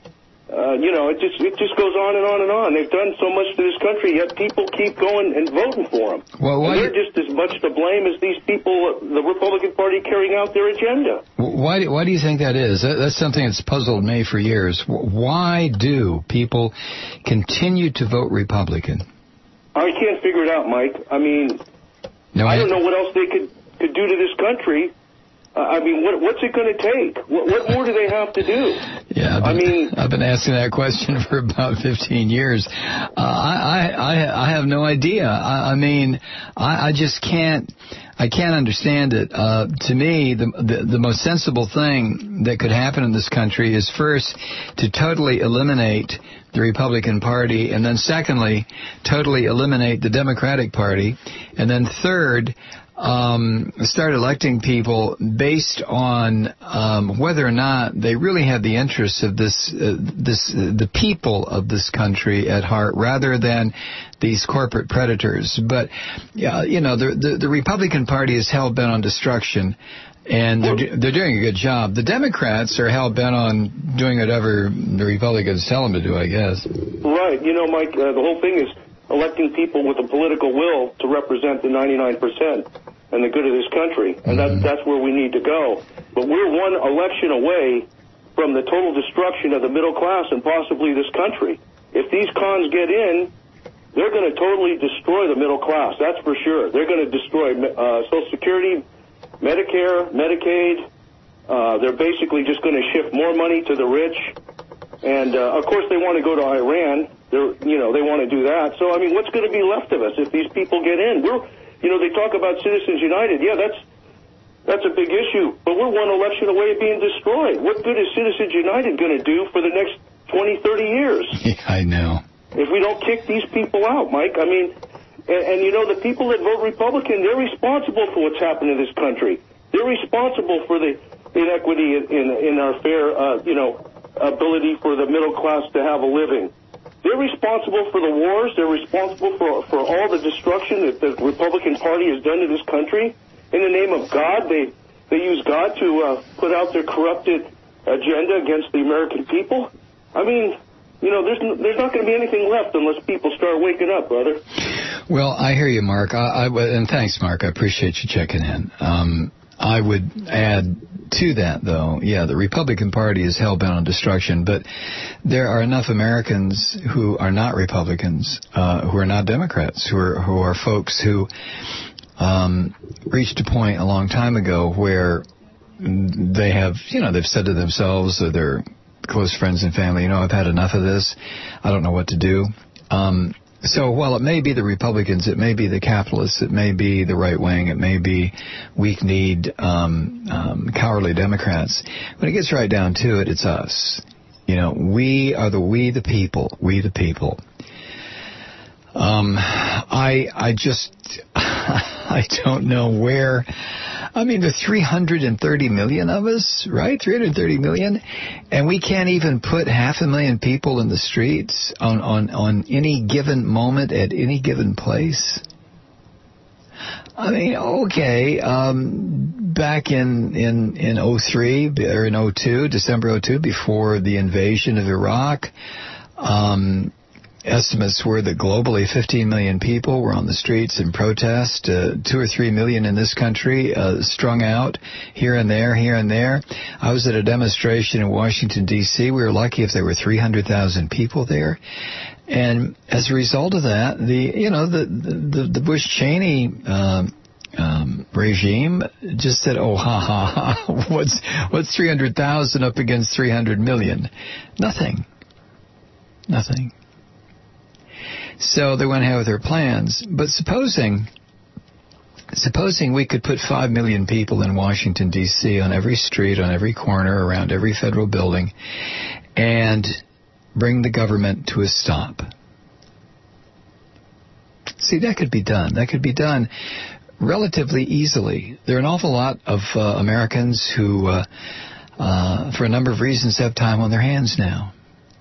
Uh, you know, it just it just goes on and on and on. They've done so much to this country, yet people keep going and voting for them. Well, why and they're just as much to blame as these people, the Republican Party, carrying out their agenda. Why do, why do you think that is? That, that's something that's puzzled me for years. Why do people continue to vote Republican? I can't figure it out, Mike. I mean, No, I don't know what else they could, could do to this country. Uh, I mean, what, what's it going to take? What, what more do they have to do? Yeah, I've been, I mean, I've been asking that question for about fifteen years. Uh, I, I, I have no idea. I, I mean, I, I just can't, I can't understand it. Uh, to me, the, the the most sensible thing that could happen in this country is first to totally eliminate the Republican Party, and then secondly, totally eliminate the Democratic Party, and then third, Um, start electing people based on um, whether or not they really have the interests of this, uh, this, uh, the people of this country at heart, rather than these corporate predators. But yeah, you know, the, the the Republican Party is hell bent on destruction, and they're do- they're doing a good job. The Democrats are hell bent on doing whatever the Republicans tell them to do, I guess. right. You know, Mike, uh, the whole thing is electing people with a political will to represent the ninety-nine percent and the good of this country. And that's, that's where we need to go. But we're one election away from the total destruction of the middle class and possibly this country. If these cons get in, they're going to totally destroy the middle class. That's for sure. They're going to destroy uh, Social Security, Medicare, Medicaid. Uh, they're basically just going to shift more money to the rich. And, uh, of course, they want to go to Iran. They're, you know, they want to do that. So, I mean, what's going to be left of us if these people get in? We're, you know, they talk about Citizens United. Yeah, that's that's a big issue. But we're one election away of being destroyed. What good is Citizens United going to do for the next twenty, thirty years? Yeah, I know. If we don't kick these people out, Mike, I mean, and, and you know, the people that vote Republican, they're responsible for what's happened to this country. They're responsible for the inequity in, in, in our fair, uh, you know, ability for the middle class to have a living. They're responsible for the wars. They're responsible for for all the destruction that the Republican Party has done to this country. In the name of God, they they use God to uh, put out their corrupted agenda against the American people. I mean, you know, there's there's not going to be anything left unless people start waking up, brother. Well, I hear you, Mark. I, I and thanks, Mark. I appreciate you checking in. Um, I would add to that, though, yeah, the Republican Party is hell-bent on destruction, but there are enough Americans who are not Republicans, uh, who are not Democrats, who are who are folks who um, reached a point a long time ago where they have, you know, they've said to themselves or their close friends and family, you know, I've had enough of this. I don't know what to do. Um, So while it may be the Republicans, it may be the capitalists, it may be the right wing, it may be weak-kneed, um, um, cowardly Democrats, when it gets right down to it, it's us. You know, we are the we the people, we the people. Um, I I just I don't know where. I mean, there's three hundred thirty million of us, right? three hundred thirty million, and we can't even put half a million people in the streets on, on, on any given moment at any given place. I mean, okay, um, back in, in, in oh three, or in oh two, December oh two, before the invasion of Iraq, um, estimates were that globally fifteen million people were on the streets in protest, uh, two or three million in this country, uh, strung out here and there, here and there. I was at a demonstration in Washington, D C We were lucky if there were three hundred thousand people there. And as a result of that, the, you know, the, the, the Bush-Cheney, um, um, regime just said, oh, ha, ha, ha, what's, what's three hundred thousand up against three hundred million? Nothing. Nothing. So they went ahead with their plans. But supposing, supposing we could put five million people in Washington, D C on every street, on every corner, around every federal building, and bring the government to a stop. See, that could be done. That could be done relatively easily. There are an awful lot of uh, Americans who, uh, uh, for a number of reasons, have time on their hands now.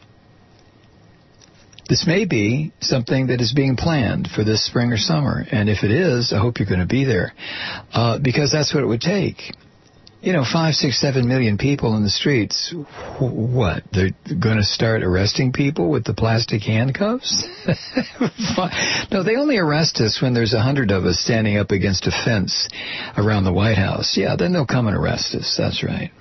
This may be something that is being planned for this spring or summer, and if it is, I hope you're going to be there, uh, because that's what it would take. You know, five, six, seven million people in the streets. What? They're going to start arresting people with the plastic handcuffs? No, they only arrest us when there's a hundred of us standing up against a fence around the White House. Yeah, then they'll come and arrest us. That's right.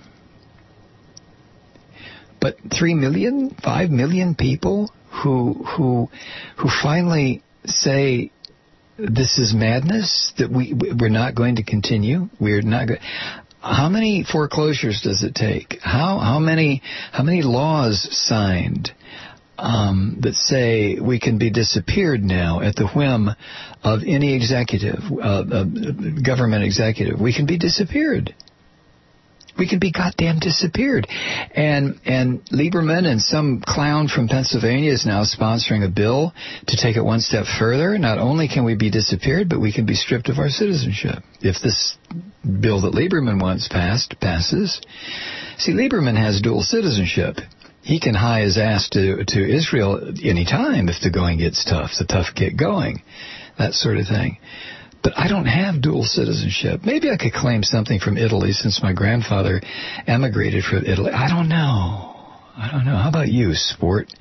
But three million, five million people who who who finally say this is madness, that we we're not going to continue. We're not going. How many foreclosures does it take? How how many how many laws signed um, that say we can be disappeared now at the whim of any executive, uh, uh, government executive? We can be disappeared. We can be goddamn disappeared. And and Lieberman and some clown from Pennsylvania is now sponsoring a bill to take it one step further. Not only can we be disappeared, but we can be stripped of our citizenship. If this bill that Lieberman wants passed passes. See, Lieberman has dual citizenship. He can hie his ass to, to Israel any time if the going gets tough, the tough get going, that sort of thing. But I don't have dual citizenship. Maybe I could claim something from Italy since my grandfather emigrated from Italy. I don't know. I don't know. How about you, sport?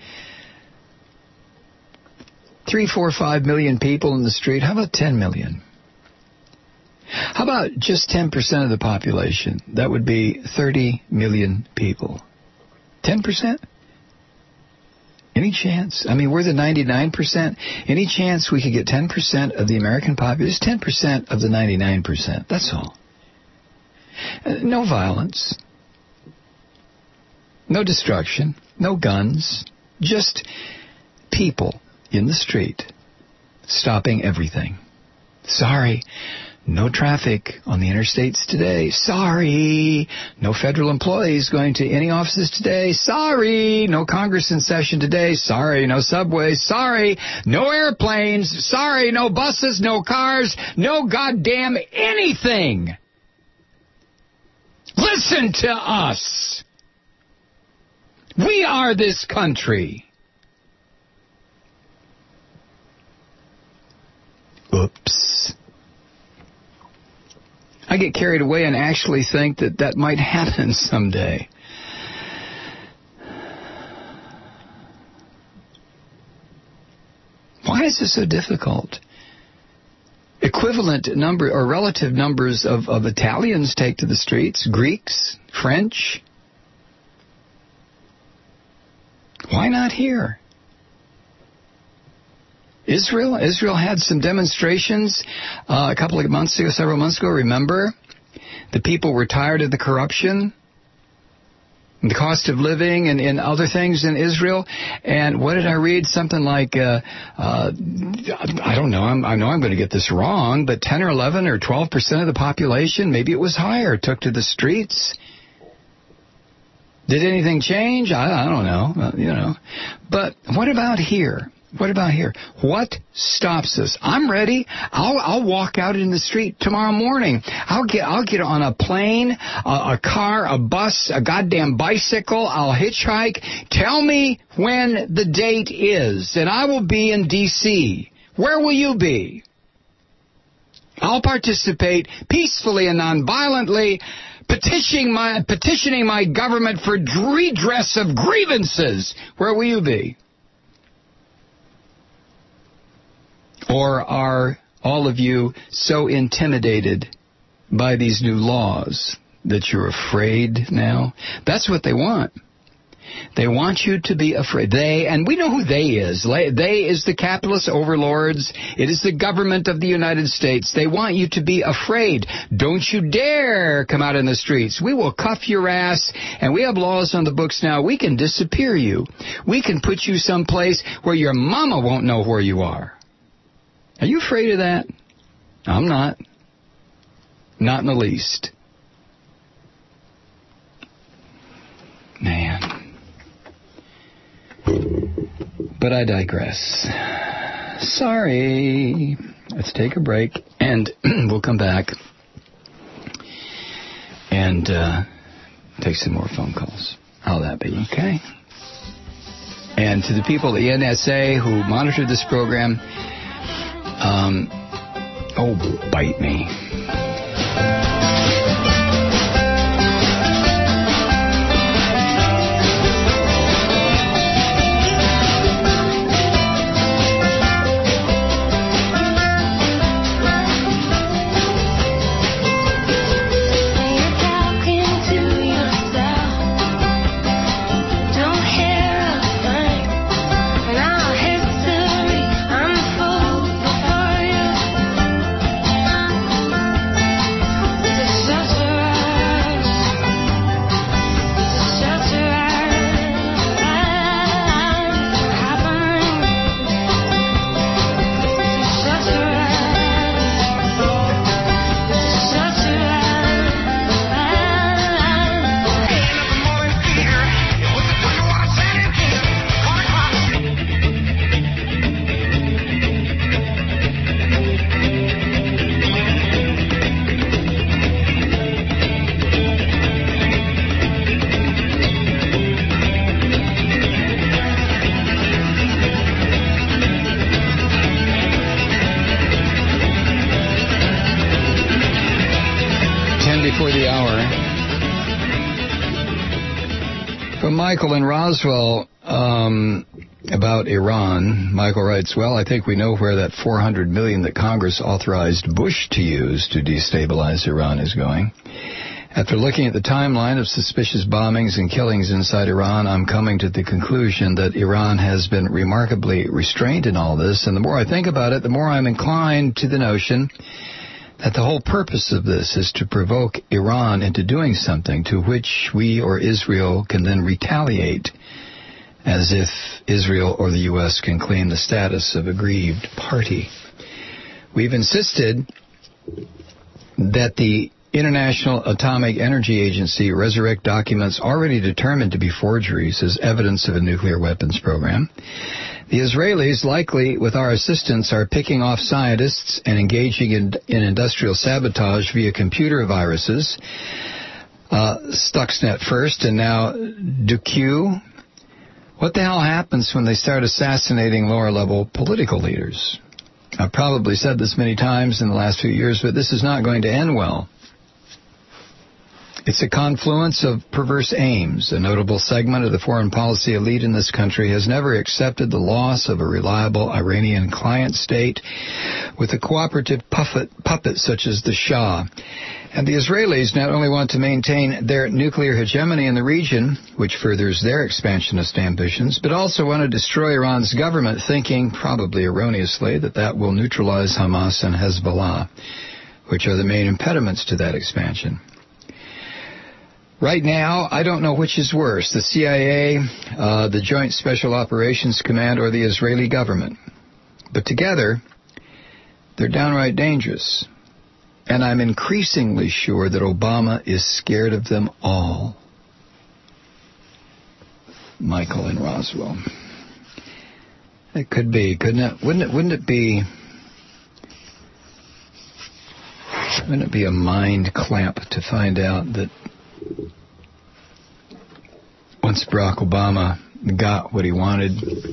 Three, four, five million people in the street. How about ten million? How about just ten percent of the population? That would be thirty million people. ten percent? Any chance? I mean, we're the ninety-nine percent. Any chance we could get ten percent of the American population? Just ten percent of the ninety-nine percent. That's all. Uh, no violence. No destruction. No guns. Just people in the street stopping everything. Sorry. No traffic on the interstates today. Sorry. No federal employees going to any offices today. Sorry. No Congress in session today. Sorry. No subways. Sorry. No airplanes. Sorry. No buses. No cars. No goddamn anything. Listen to us. We are this country. Oops. I get carried away and actually think that that might happen someday. Why is this so difficult? Equivalent number or relative numbers of, of Italians take to the streets, Greeks, French. Why not here? Israel, Israel had some demonstrations uh, a couple of months ago, several months ago. Remember, the people were tired of the corruption, the cost of living, and, and other things in Israel. And what did I read? Something like, uh, uh, I don't know. I'm, I know I'm going to get this wrong, but ten or eleven or twelve percent of the population, maybe it was higher, took to the streets. Did anything change? I, I don't know. Uh, you know, but what about here? What about here? What stops us? I'm ready. I'll I'll walk out in the street tomorrow morning. I'll get I'll get on a plane, a, a car, a bus, a goddamn bicycle. I'll hitchhike. Tell me when the date is, and I will be in D C. Where will you be? I'll participate peacefully and nonviolently, petitioning my petitioning my government for redress of grievances. Where will you be? Or are all of you so intimidated by these new laws that you're afraid now? That's what they want. They want you to be afraid. They, and we know who they is. They is the capitalist overlords. It is the government of the United States. They want you to be afraid. Don't you dare come out in the streets. We will cuff your ass, and we have laws on the books now. We can disappear you. We can put you someplace where your mama won't know where you are. Are you afraid of that? I'm not. Not in the least. Man. But I digress. Sorry. Let's take a break, and we'll come back and uh, take some more phone calls. How'll that be, okay? And to the people at the N S A who monitor this program, um, oh, bite me. Michael in Roswell, um, about Iran. Michael writes, well, I think we know where that four hundred million dollars that Congress authorized Bush to use to destabilize Iran is going. After looking at the timeline of suspicious bombings and killings inside Iran, I'm coming to the conclusion that Iran has been remarkably restrained in all this. And the more I think about it, the more I'm inclined to the notion that the whole purpose of this is to provoke Iran into doing something to which we or Israel can then retaliate, as if Israel or the U S can claim the status of aggrieved party. We've insisted that the International Atomic Energy Agency resurrect documents already determined to be forgeries as evidence of a nuclear weapons program. The Israelis, likely with our assistance, are picking off scientists and engaging in, in industrial sabotage via computer viruses. Uh, Stuxnet first, and now Duque. What the hell happens when they start assassinating lower-level political leaders? I've probably said this many times in the last few years, but this is not going to end well. It's a confluence of perverse aims. A notable segment of the foreign policy elite in this country has never accepted the loss of a reliable Iranian client state with a cooperative puppet, puppet such as the Shah. And the Israelis not only want to maintain their nuclear hegemony in the region, which furthers their expansionist ambitions, but also want to destroy Iran's government, thinking, probably erroneously, that that will neutralize Hamas and Hezbollah, which are the main impediments to that expansion. Right now, I don't know which is worse, the C I A, uh, the Joint Special Operations Command, or the Israeli government. But together, they're downright dangerous. And I'm increasingly sure that Obama is scared of them all. Michael in Roswell. It could be, couldn't it? Wouldn't it, wouldn't it be... Wouldn't it be a mind clamp to find out that once Barack Obama got what he wanted,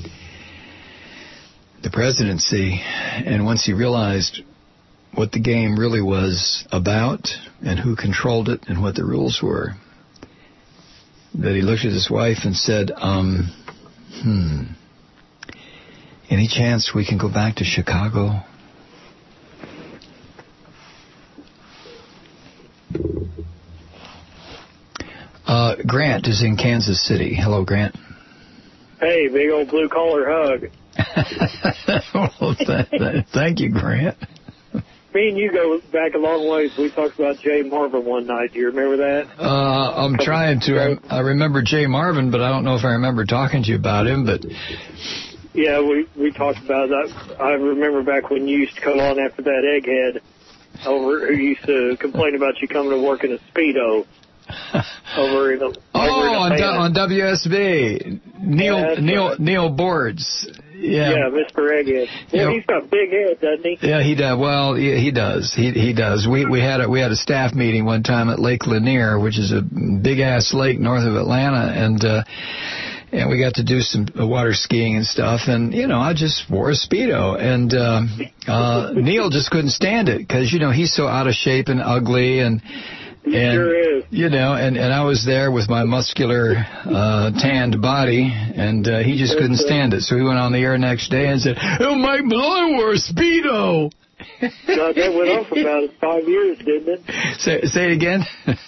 the presidency, and once he realized what the game really was about and who controlled it and what the rules were, that he looked at his wife and said, um, hmm, any chance we can go back to Chicago? Uh, Grant is in Kansas City. Hello, Grant. Hey, big old blue collar hug. Well, th- th- thank you, Grant. Me and you go back a long ways. We talked about Jay Marvin one night. Do you remember that? Uh, I'm trying to. I, I remember Jay Marvin, but I don't know if I remember talking to you about him. But yeah, we we talked about that. I remember back when you used to come on after that egghead over who used to complain about you coming to work in a Speedo. Over in a, oh, over in a on, du- on W S B, Neil yeah, Neil right. Neil Boards. Yeah, yeah, Mister Egghead. Well, yeah. He's got a big head, doesn't he? Yeah, he does. Well, yeah, he does. He he does. We we had a we had a staff meeting one time at Lake Lanier, which is a big ass lake north of Atlanta, and uh, and we got to do some water skiing and stuff. And you know, I just wore a Speedo, and uh, uh, Neil just couldn't stand it because you know he's so out of shape and ugly and. He And, sure is. You know, and, and I was there with my muscular, uh, tanned body, and uh, he just couldn't stand it. So he went on the air next day and said, "Oh, Mike Malloy wore a Speedo." No, that went on for about five years, didn't it? Say, say it again.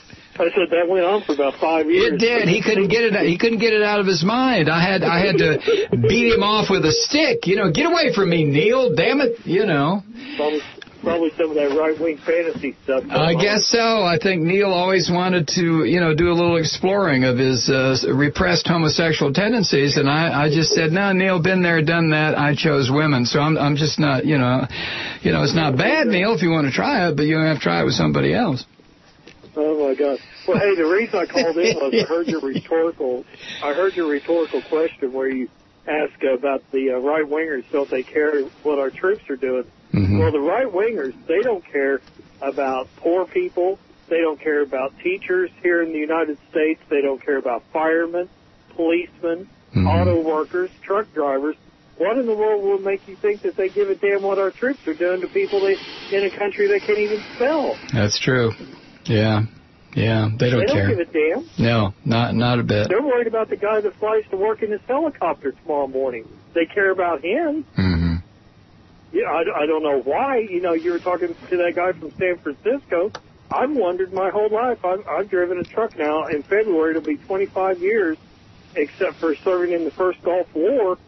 I said that went on for about five years. It did. He couldn't get it. He couldn't get it out of his mind. I had I had to beat him off with a stick. You know, get away from me, Neil. Damn it. You know. Probably, probably some of that right-wing fantasy stuff. I guess so. I think Neil always wanted to, you know, do a little exploring of his uh, repressed homosexual tendencies, and I, I just said, no, Neil, been there, done that. I chose women, so I'm, I'm just not, you know, you know, it's not bad, Neil, if you want to try it, but you have to try it with somebody else. Oh my God! Well, hey, the reason I called in was I heard your rhetorical, I heard your rhetorical question where you ask about the uh, right wingers don't they care what our troops are doing? Mm-hmm. Well, the right wingers they don't care about poor people. They don't care about teachers here in the United States. They don't care about firemen, policemen, mm-hmm. auto workers, truck drivers. What in the world will make you think that they give a damn what our troops are doing to people they, in a country they can't even spell? That's true. Yeah, yeah, they don't they care. They don't give a damn. No, not not a bit. They're worried about the guy that flies to work in his helicopter tomorrow morning. They care about him. Mm-hmm. Yeah, I, I don't know why. You know, you were talking to that guy from San Francisco. I've wondered my whole life. I've, I've driven a truck now. In February, it'll be twenty-five years, except for serving in the first Gulf War.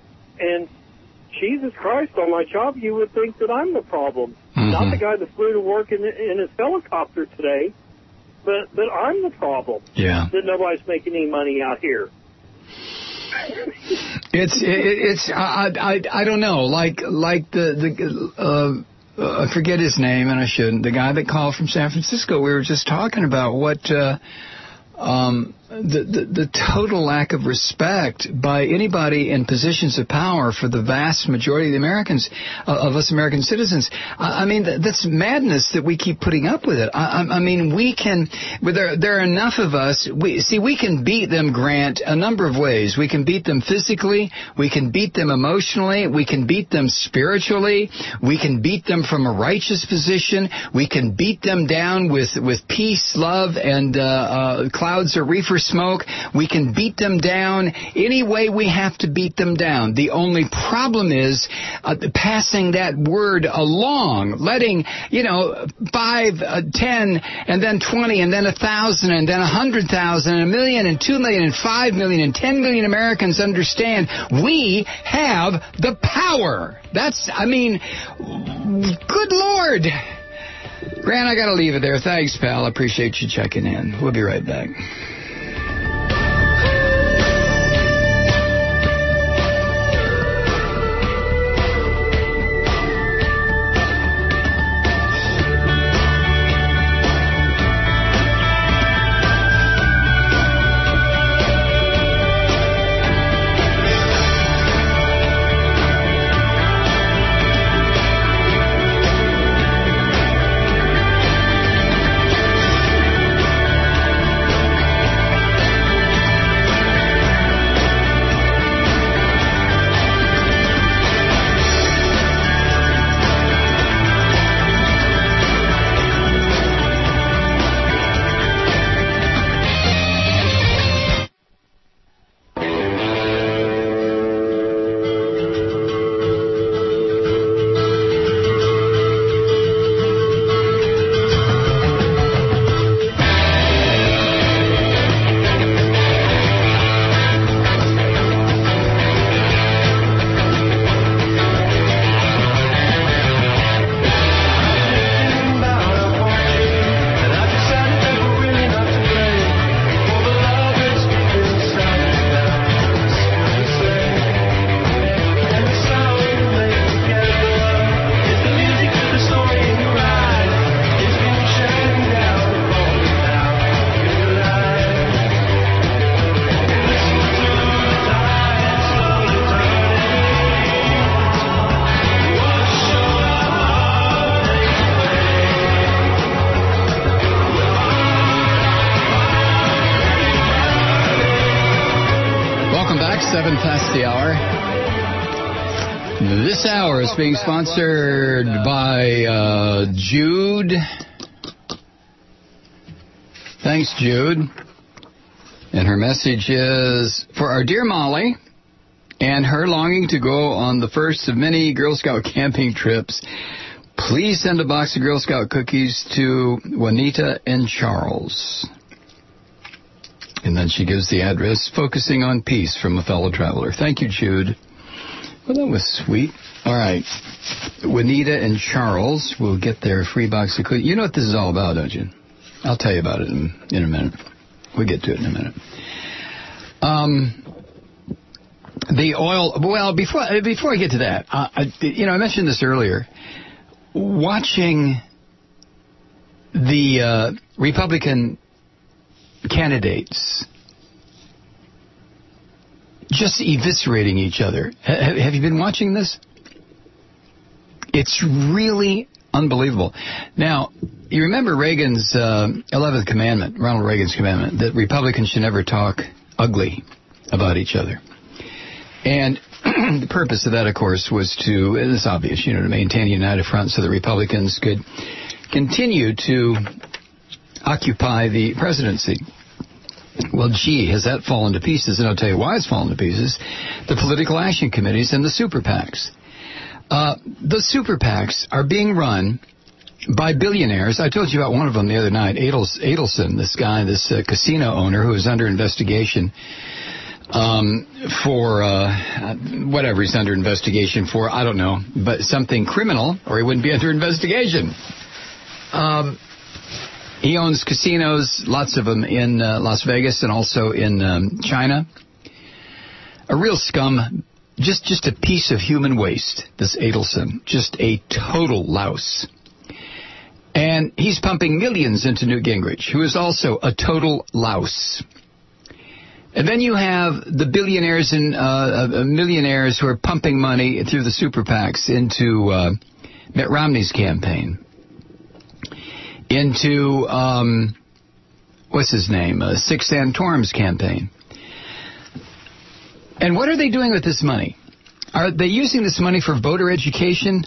And Jesus Christ, on my job, you would think that I'm the problem. Mm-hmm. Not the guy that flew to work in, in his helicopter today, but, but I'm the problem. Yeah. That nobody's making any money out here. It's it, it's I, I I don't know like like the the uh, uh, I forget his name and I shouldn't the guy that called from San Francisco. We were just talking about what uh, um, the, the the total lack of respect by anybody in positions of power for the vast majority of the Americans uh, of us American citizens. I, I mean that, that's madness that we keep putting up with it. I, I, I mean we can, but there there are enough of us. We see we can beat them, Grant, a number of ways. We can beat them physically. We can beat them emotionally. We can beat them spiritually. We can beat them from a righteous position. We can beat them down with with peace, love, and uh, uh, clouds of reefer smoke. We can beat them down any way we have to beat them down. The only problem is uh, passing that word along, letting, you know, five, uh, ten, and then twenty, and then a thousand, and then a hundred thousand, and a million, and two million, and five million, and ten million Americans understand we have the power. That's, I mean, good Lord. Grant, I got to leave it there. Thanks, pal. I appreciate you checking in. We'll be right back. seven past the hour. This hour is being sponsored by uh, Jude. Thanks, Jude. And her message is, for our dear Molly and her longing to go on the first of many Girl Scout camping trips, please send a box of Girl Scout cookies to Juanita and Charles. And then she gives the address, focusing on peace from a fellow traveler. Thank you, Jude. Well, that was sweet. All right. Juanita and Charles will get their free box of cookies. You know what this is all about, don't you? I'll tell you about it in, in a minute. We'll get to it in a minute. Um, the oil, well, before before I get to that, uh, I, you know, I mentioned this earlier. Watching the uh, Republican candidates just eviscerating each other. Have, have you been watching this? It's really unbelievable. Now, you remember Reagan's uh, eleventh commandment, Ronald Reagan's commandment, that Republicans should never talk ugly about each other. And the purpose of that, of course, was to, and it's obvious, you know, to maintain a united front so that Republicans could continue to occupy the presidency. Well, gee, has that fallen to pieces? And I'll tell you why it's fallen to pieces. The political action committees and the super PACs. Uh, the super PACs are being run by billionaires. I told you about one of them the other night, Adels, Adelson, this guy, this uh, casino owner who is under investigation um, for uh, whatever he's under investigation for. I don't know, but something criminal, or he wouldn't be under investigation. Um, he owns casinos, lots of them in uh, Las Vegas and also in um, China. A real scum. Just just a piece of human waste, this Adelson. Just a total louse. And he's pumping millions into Newt Gingrich, who is also a total louse. And then you have the billionaires and uh, uh, millionaires who are pumping money through the super PACs into uh, Mitt Romney's campaign. Into, um, what's his name, uh, Six Santorum's campaign. And what are they doing with this money? Are they using this money for voter education?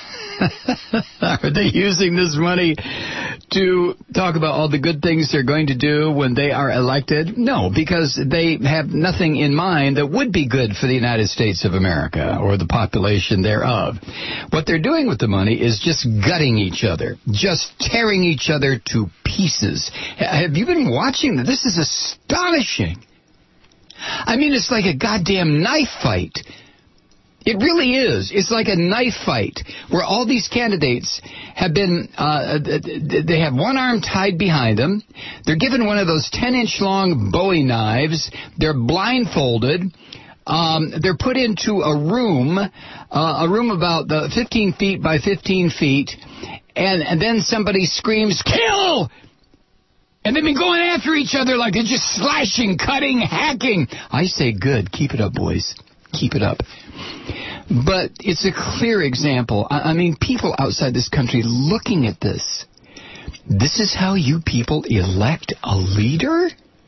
Are they using this money to talk about all the good things they're going to do when they are elected? No, because they have nothing in mind that would be good for the United States of America or the population thereof. What they're doing with the money is just gutting each other, just tearing each other to pieces. Have you been watching? This is astonishing. I mean, it's like a goddamn knife fight. It really is. It's like a knife fight where all these candidates have been, uh, they have one arm tied behind them. They're given one of those ten-inch long Bowie knives. They're blindfolded. Um, they're put into a room, uh, a room about uh, fifteen feet by fifteen feet, and, and then somebody screams, "Kill!" And they've been going after each other like they're just slashing, cutting, hacking. I say good. Keep it up, boys. Keep it up. But it's a clear example. I mean, people outside this country looking at this. This is how you people elect a leader?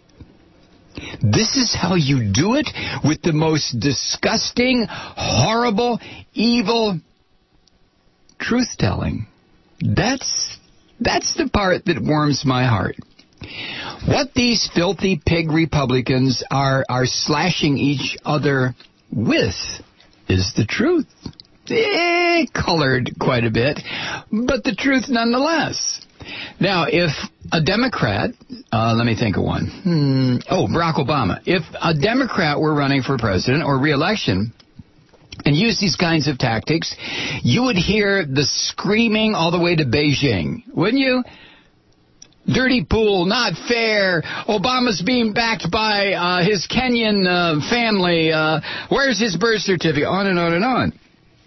This is how you do it with the most disgusting, horrible, evil truth-telling. That's, that's the part that warms my heart. What these filthy pig Republicans are, are slashing each other with is the truth. Eh, colored quite a bit, but the truth nonetheless. Now, if a Democrat, uh, let me think of one. Hmm, oh, Barack Obama. If a Democrat were running for president or re-election and used these kinds of tactics, you would hear the screaming all the way to Beijing, wouldn't you? Dirty pool, not fair. Obama's being backed by uh, his Kenyan uh, family. Uh, where's his birth certificate? On and on and on.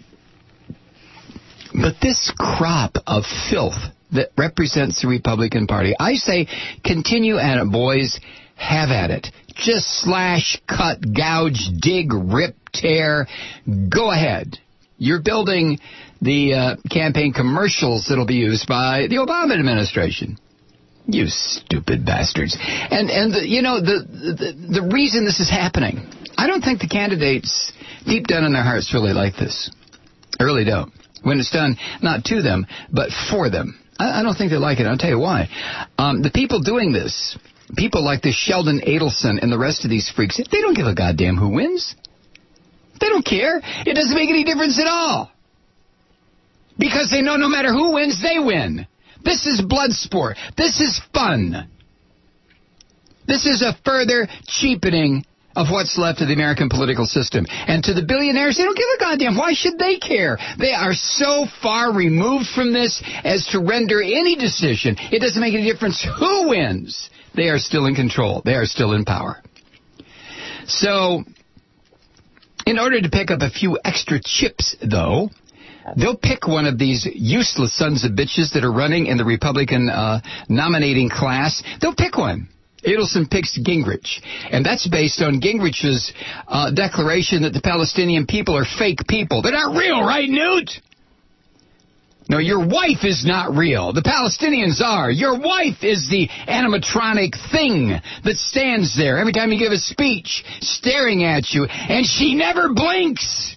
But this crop of filth that represents the Republican Party, I say continue at it, boys. Have at it. Just slash, cut, gouge, dig, rip, tear. Go ahead. You're building the uh, campaign commercials that'll be used by the Obama administration. You stupid bastards. And, and the, you know, the, the, the reason this is happening, I don't think the candidates deep down in their hearts really like this. I really don't. When it's done, not to them, but for them. I, I don't think they like it. I'll tell you why. Um, the people doing this, people like this Sheldon Adelson and the rest of these freaks, they don't give a goddamn who wins. They don't care. It doesn't make any difference at all. Because they know no matter who wins, they win. This is blood sport. This is fun. This is a further cheapening of what's left of the American political system. And to the billionaires, they don't give a goddamn. Why should they care? They are so far removed from this as to render any decision. It doesn't make any difference who wins. They are still in control. They are still in power. So, in order to pick up a few extra chips, though, they'll pick one of these useless sons of bitches that are running in the Republican uh, nominating class. They'll pick one. Adelson picks Gingrich. And that's based on Gingrich's uh, declaration that the Palestinian people are fake people. They're not real, right, Newt? No, your wife is not real. The Palestinians are. Your wife is the animatronic thing that stands there every time you give a speech, staring at you, and she never blinks.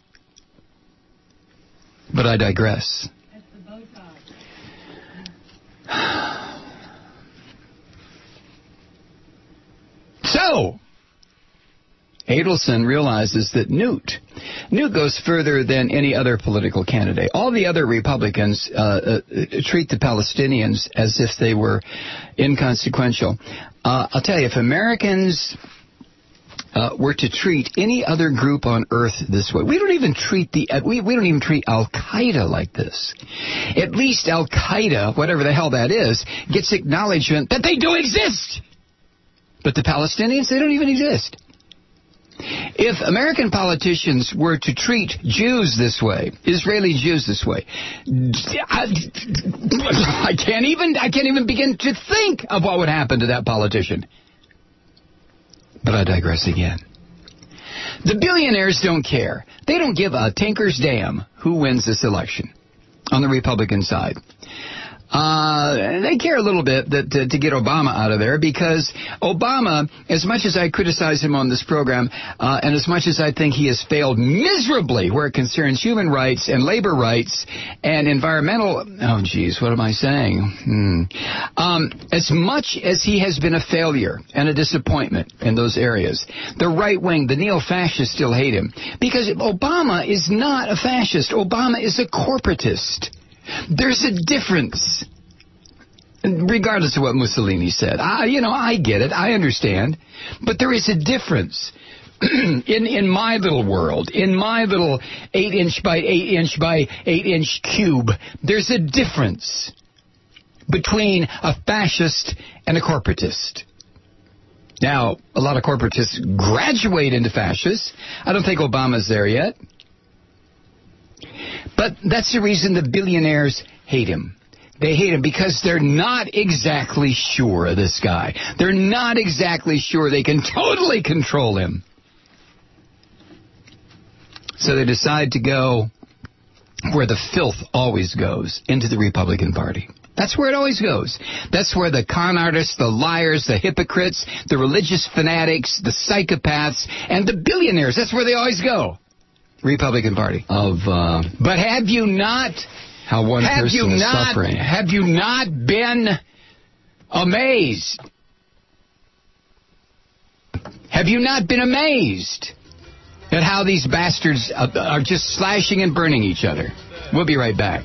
But I digress. That's the Botox. So, Adelson realizes that Newt, Newt goes further than any other political candidate. All the other Republicans uh, uh, treat the Palestinians as if they were inconsequential. Uh, I'll tell you, if Americans uh, were to treat any other group on earth this way, we don't even treat the uh, we we don't even treat Al-Qaeda like this. At least Al-Qaeda, whatever the hell that is, gets acknowledgement that they do exist. But the Palestinians, they don't even exist. If American politicians were to treat Jews this way, Israeli Jews this way, I, I can't even I can't even begin to think of what would happen to that politician. But I digress again. The billionaires don't care. They don't give a tinker's damn who wins this election on the Republican side. Uh, they care a little bit that, to, to get Obama out of there, because Obama, as much as I criticize him on this program, uh, and as much as I think he has failed miserably where it concerns human rights and labor rights and environmental, oh geez, what am I saying? Hmm. Um, as much as he has been a failure and a disappointment in those areas, the right wing, the neo-fascists still hate him, because Obama is not a fascist. Obama is a corporatist. There's a difference, regardless of what Mussolini said. I, you know, I get it. I understand. But there is a difference in in my little world, in my little eight-inch by eight-inch by eight-inch cube. There's a difference between a fascist and a corporatist. Now, a lot of corporatists graduate into fascists. I don't think Obama's there yet. But that's the reason the billionaires hate him. They hate him because they're not exactly sure of this guy. They're not exactly sure they can totally control him. So they decide to go where the filth always goes, into the Republican Party. That's where it always goes. That's where the con artists, the liars, the hypocrites, the religious fanatics, the psychopaths, and the billionaires, that's where they always go. Republican Party. Of, uh, but have you not, how one have person you is not, suffering. Have you not been amazed? Have you not been amazed at how these bastards are just slashing and burning each other? We'll be right back.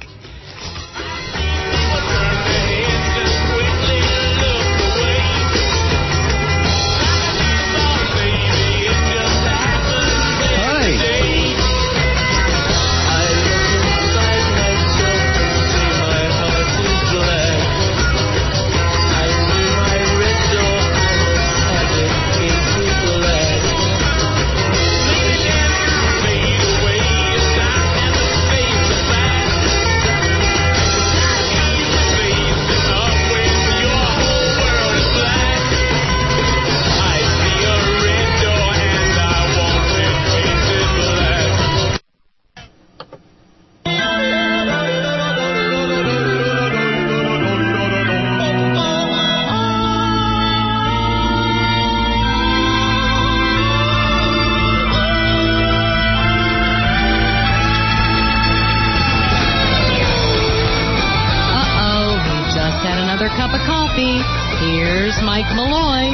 coffee, here's Mike Malloy.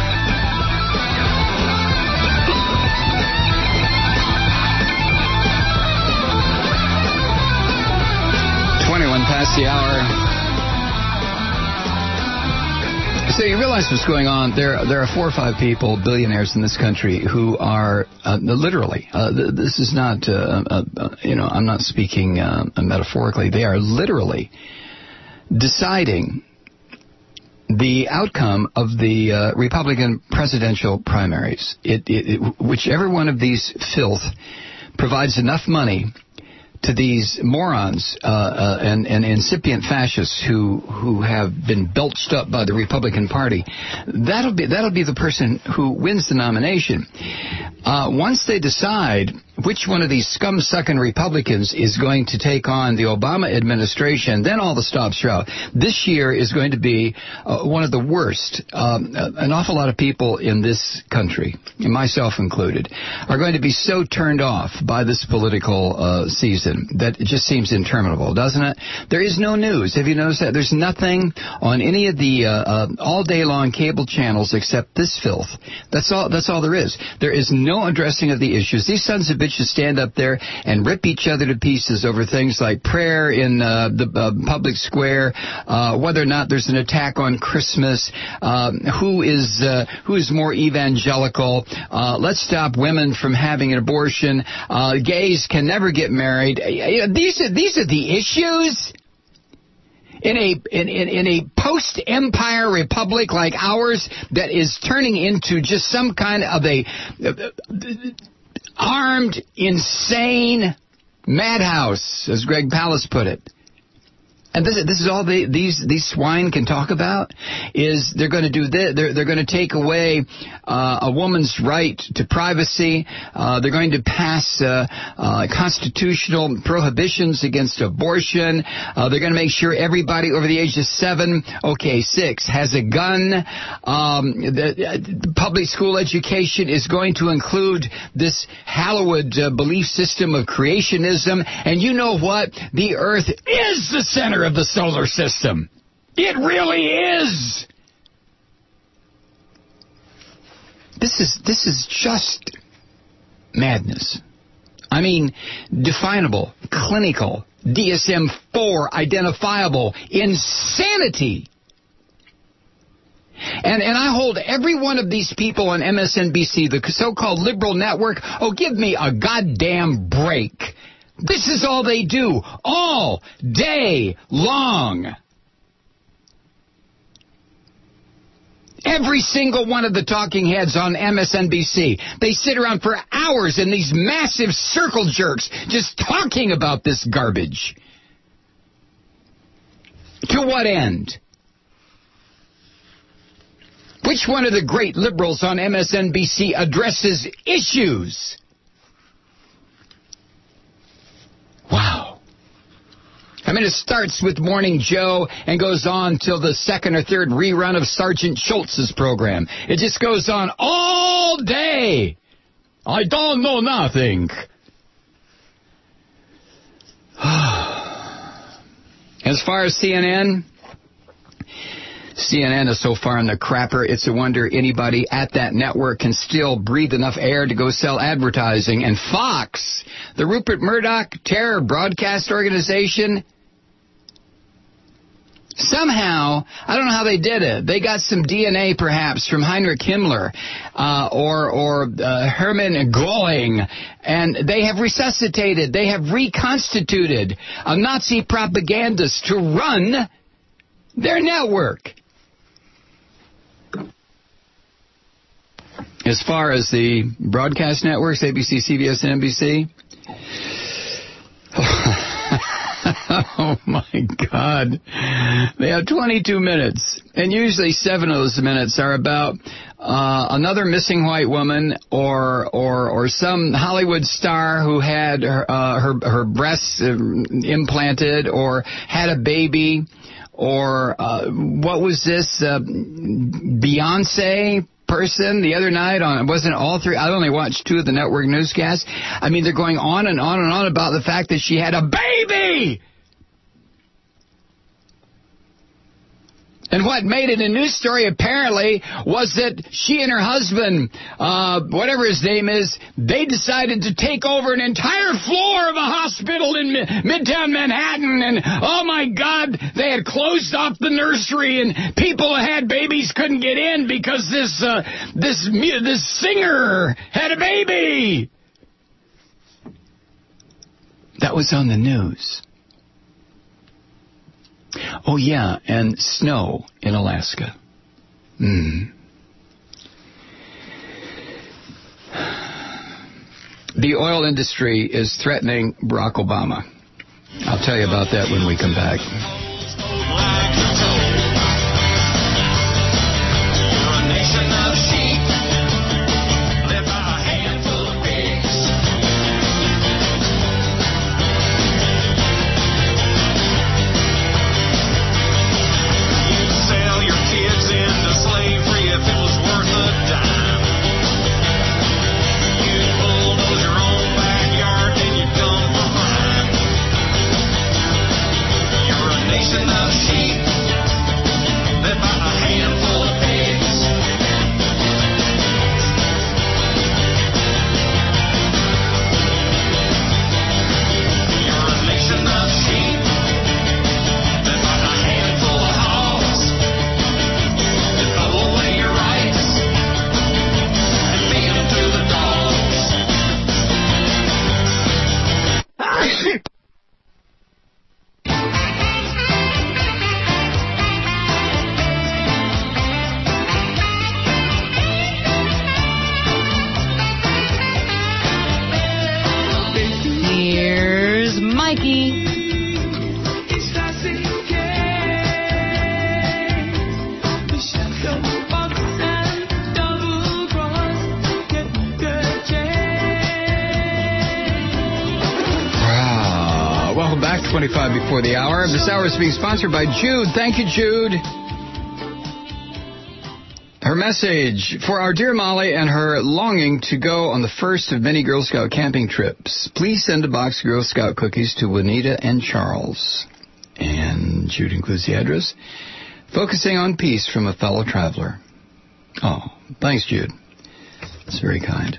twenty-one past the hour. So you realize what's going on. There there are four or five people, billionaires in this country, who are uh, literally, uh, this is not, uh, uh, you know, I'm not speaking uh, metaphorically. They are literally deciding the outcome of the uh, Republican presidential primaries. It, it, it, whichever one of these filth provides enough money to these morons uh, uh, and, and incipient fascists who who have been belched up by the Republican Party, that'll be that'll be the person who wins the nomination. Uh, once they decide which one of these scum-sucking Republicans is going to take on the Obama administration, then all the stops are out. This year is going to be uh, one of the worst. Um, an awful lot of people in this country, myself included, are going to be so turned off by this political uh, season that it just seems interminable, doesn't it? There is no news. Have you noticed that? There's nothing on any of the uh, uh, all-day-long cable channels except this filth. That's all. That's all there is. There is no addressing of the issues. These sons of bitches stand up there and rip each other to pieces over things like prayer in uh, the uh, public square, uh, whether or not there's an attack on Christmas, um, who is uh, who is more evangelical. Uh, let's stop women from having an abortion. Uh, gays can never get married. These are these are the issues. In a in, in, in a post-empire republic like ours that is turning into just some kind of a uh, armed, insane madhouse, as Greg Palast put it. And this, this is all they, these these swine can talk about, is they're going to do this. They're, they're going to take away uh, a woman's right to privacy. Uh, they're going to pass uh, uh, constitutional prohibitions against abortion. Uh, they're going to make sure everybody over the age of seven, okay, six, has a gun. Um, the, uh, public school education is going to include this Hollywood uh, belief system of creationism. And you know what? The Earth is the center of the solar system. It really is. This is this is just madness. I mean, definable, clinical, D S M four identifiable insanity. And and I hold every one of these people on M S N B C, the so-called liberal network, oh, give me a goddamn break. This is all they do, all day long. Every single one of the talking heads on M S N B C, they sit around for hours in these massive circle jerks just talking about this garbage. To what end? Which one of the great liberals on M S N B C addresses issues? Wow. I mean, it starts with Morning Joe and goes on till the second or third rerun of Sergeant Schultz's program. It just goes on all day. I don't know nothing. As far as C N N, C N N is so far in the crapper, it's a wonder anybody at that network can still breathe enough air to go sell advertising. And Fox, the Rupert Murdoch terror broadcast organization, somehow, I don't know how they did it. They got some D N A perhaps from Heinrich Himmler uh, or, or uh, Hermann Göring, and they have resuscitated, they have reconstituted a Nazi propagandist to run their network. As far as the broadcast networks, A B C, C B S, and N B C, oh my God, they have twenty-two minutes, and usually seven of those minutes are about uh, another missing white woman or or or some Hollywood star who had her uh, her, her breasts implanted or had a baby, or uh, what was this uh, Beyonce person the other night on, wasn't it all three? I only watched two of the network newscasts. I mean, they're going on and on and on about the fact that she had a baby. And what made it a news story, apparently, was that she and her husband, uh, whatever his name is, they decided to take over an entire floor of a hospital in Mi- Midtown Manhattan. And, oh, my God, they had closed off the nursery, and people who had babies couldn't get in because this, uh, this, this singer had a baby. That was on the news. Oh, yeah, and snow in Alaska. Mm. The oil industry is threatening Barack Obama. I'll tell you about that when we come back. twenty-five before the hour. This hour is being sponsored by Jude. Thank you, Jude. Her message: for our dear Molly and her longing to go on the first of many Girl Scout camping trips, please send a box of Girl Scout cookies to Juanita and Charles. And Jude includes the address. Focusing on peace from a fellow traveler. Oh, thanks, Jude. It's very kind.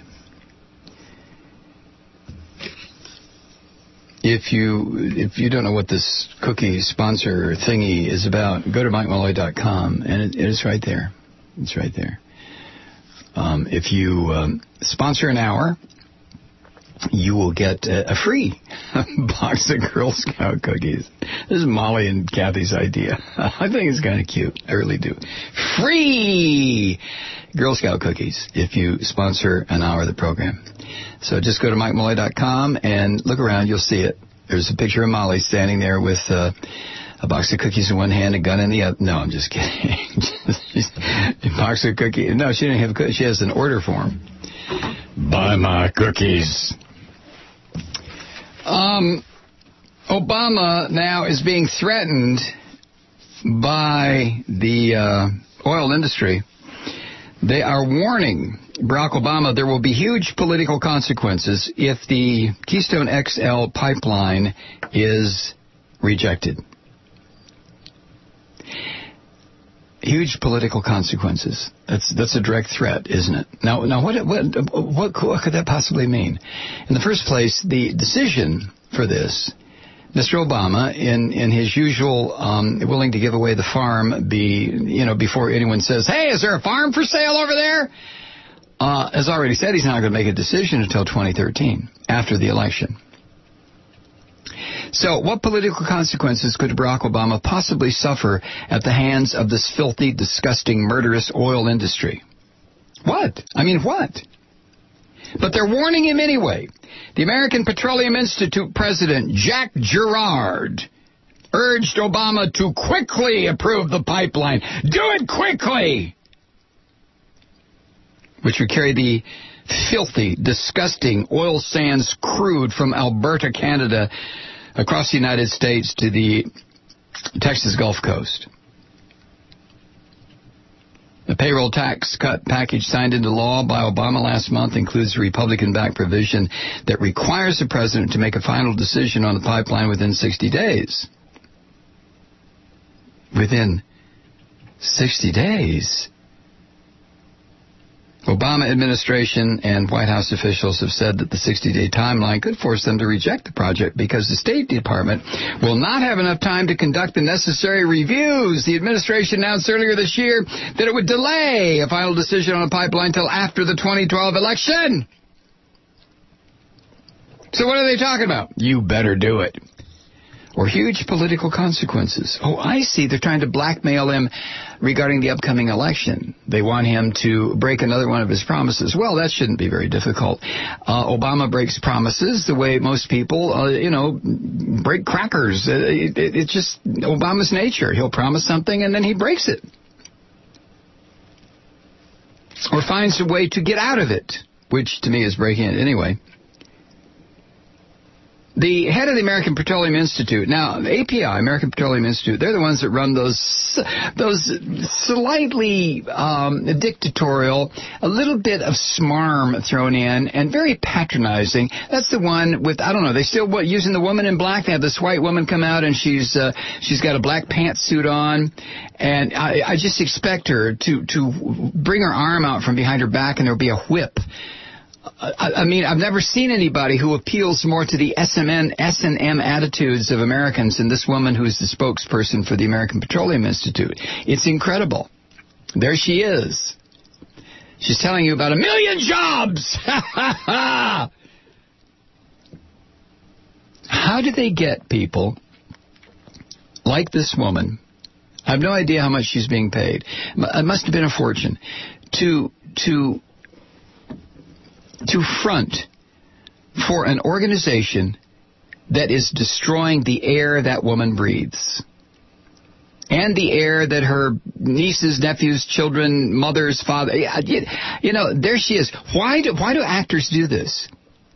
If you if you don't know what this cookie sponsor thingy is about, go to Mike Malloy dot com, and it, it is right there. It's right there. Um, if you um, sponsor an hour, you will get a, a free box of Girl Scout cookies. This is Molly and Kathy's idea. I think it's kind of cute. I really do. Free Girl Scout cookies if you sponsor an hour of the program. So just go to Mike Malloy dot com and look around. You'll see it. There's a picture of Molly standing there with uh, a box of cookies in one hand, a gun in the other. No, I'm just kidding. just, a box of cookies. No, she didn't have a cookie. She has an order form. Buy my cookies. Um, Obama now is being threatened by the uh, oil industry. They are warning Barack Obama there will be huge political consequences if the Keystone X L pipeline is rejected. Huge political consequences. That's that's a direct threat, isn't it? Now, now what what what, what could that possibly mean? In the first place, the decision for this, Mister Obama, in, in his usual um, willing to give away the farm, be you know before anyone says, "Hey, is there a farm for sale over there?" Uh, has already said he's not going to make a decision until twenty thirteen, after the election. So what political consequences could Barack Obama possibly suffer at the hands of this filthy, disgusting, murderous oil industry? What? I mean, what? But they're warning him anyway. The American Petroleum Institute president, Jack Gerard, urged Obama to quickly approve the pipeline. Do it quickly! Which would carry the filthy, disgusting oil sands crude from Alberta, Canada, across the United States to the Texas Gulf Coast. The payroll tax cut package signed into law by Obama last month includes a Republican-backed provision that requires the president to make a final decision on the pipeline within sixty days. Within sixty days. Obama administration and White House officials have said that the sixty-day timeline could force them to reject the project because the State Department will not have enough time to conduct the necessary reviews. The administration announced earlier this year that it would delay a final decision on a pipeline until after the twenty twelve election. So what are they talking about? You better do it. Or huge political consequences. Oh, I see. They're trying to blackmail him regarding the upcoming election. They want him to break another one of his promises. Well, that shouldn't be very difficult. Uh, Obama breaks promises the way most people, uh, you know, break crackers. Uh, it, it, it's just Obama's nature. He'll promise something and then he breaks it. Or finds a way to get out of it, which to me is breaking it anyway. The head of the American Petroleum Institute, now, A P I, American Petroleum Institute, they're the ones that run those those slightly um, dictatorial, a little bit of smarm thrown in, and very patronizing. That's the one with, I don't know, they still what, using the woman in black? They have this white woman come out, and she's uh, she's got a black pantsuit on, and I, I just expect her to, to bring her arm out from behind her back, and there'll be a whip. I, I mean, I've never seen anybody who appeals more to the S and M, S and M attitudes of Americans than this woman who's the spokesperson for the American Petroleum Institute. It's incredible. There she is. She's telling you about a million jobs. How do they get people like this woman? I have no idea how much she's being paid. It must have been a fortune to to. to front for an organization that is destroying the air that woman breathes and the air that her nieces, nephews, children, mothers, father, you know, there she is. Why do, why do actors do this?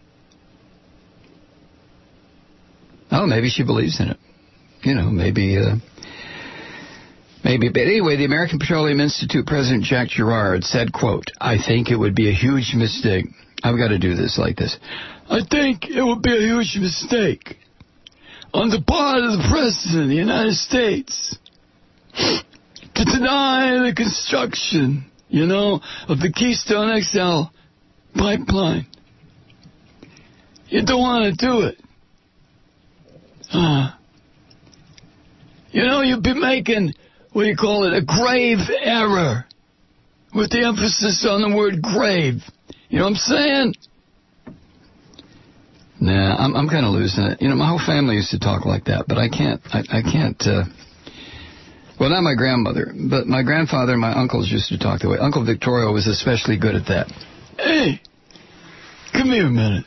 Oh, maybe she believes in it. You know, maybe, uh, Maybe, but anyway, the American Petroleum Institute President Jack Gerard said, quote, I think it would be a huge mistake. I've got to do this like this. I think it would be a huge mistake on the part of the President of the United States to deny the construction, you know, of the Keystone X L pipeline. You don't want to do it. Uh, you know, you'd be making, what do you call it, a grave error with the emphasis on the word grave. You know what I'm saying? Nah, I'm, I'm kind of losing it. You know, my whole family used to talk like that, but I can't, I, I can't, uh, well, not my grandmother, but my grandfather and my uncles used to talk that way. Uncle Victorio was especially good at that. Hey, come here a minute.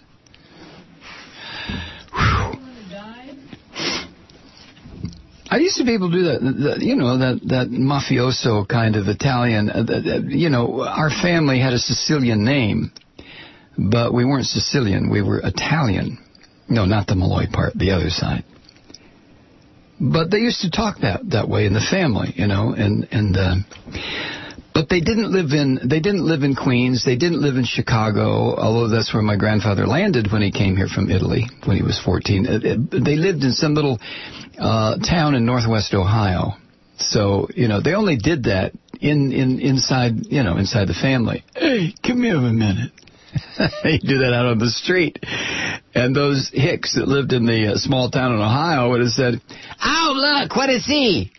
I used to be able to do that, that you know, that, that mafioso kind of Italian. Uh, that, that, you know, our family had a Sicilian name, but we weren't Sicilian. We were Italian. No, not the Malloy part, the other side. But they used to talk that, that way in the family, you know, and and uh, but they didn't live in they didn't live in Queens. They didn't live in Chicago, although that's where my grandfather landed when he came here from Italy when he was fourteen. It, it, they lived in some little uh, town in northwest Ohio. So, you know, they only did that in, in inside, you know, inside the family. Hey, come here a minute. They do that out on the street. And those hicks that lived in the uh, small town in Ohio would have said, oh, look, what is he?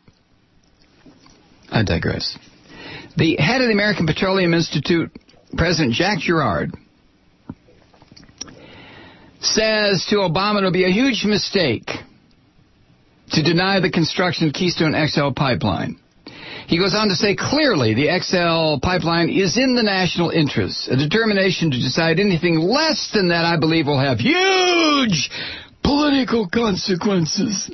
I digress. The head of the American Petroleum Institute, President Jack Gerard, says to Obama it'll be a huge mistake to deny the construction of Keystone X L pipeline. He goes on to say, clearly, the X L pipeline is in the national interest. A determination to decide anything less than that, I believe, will have huge political consequences.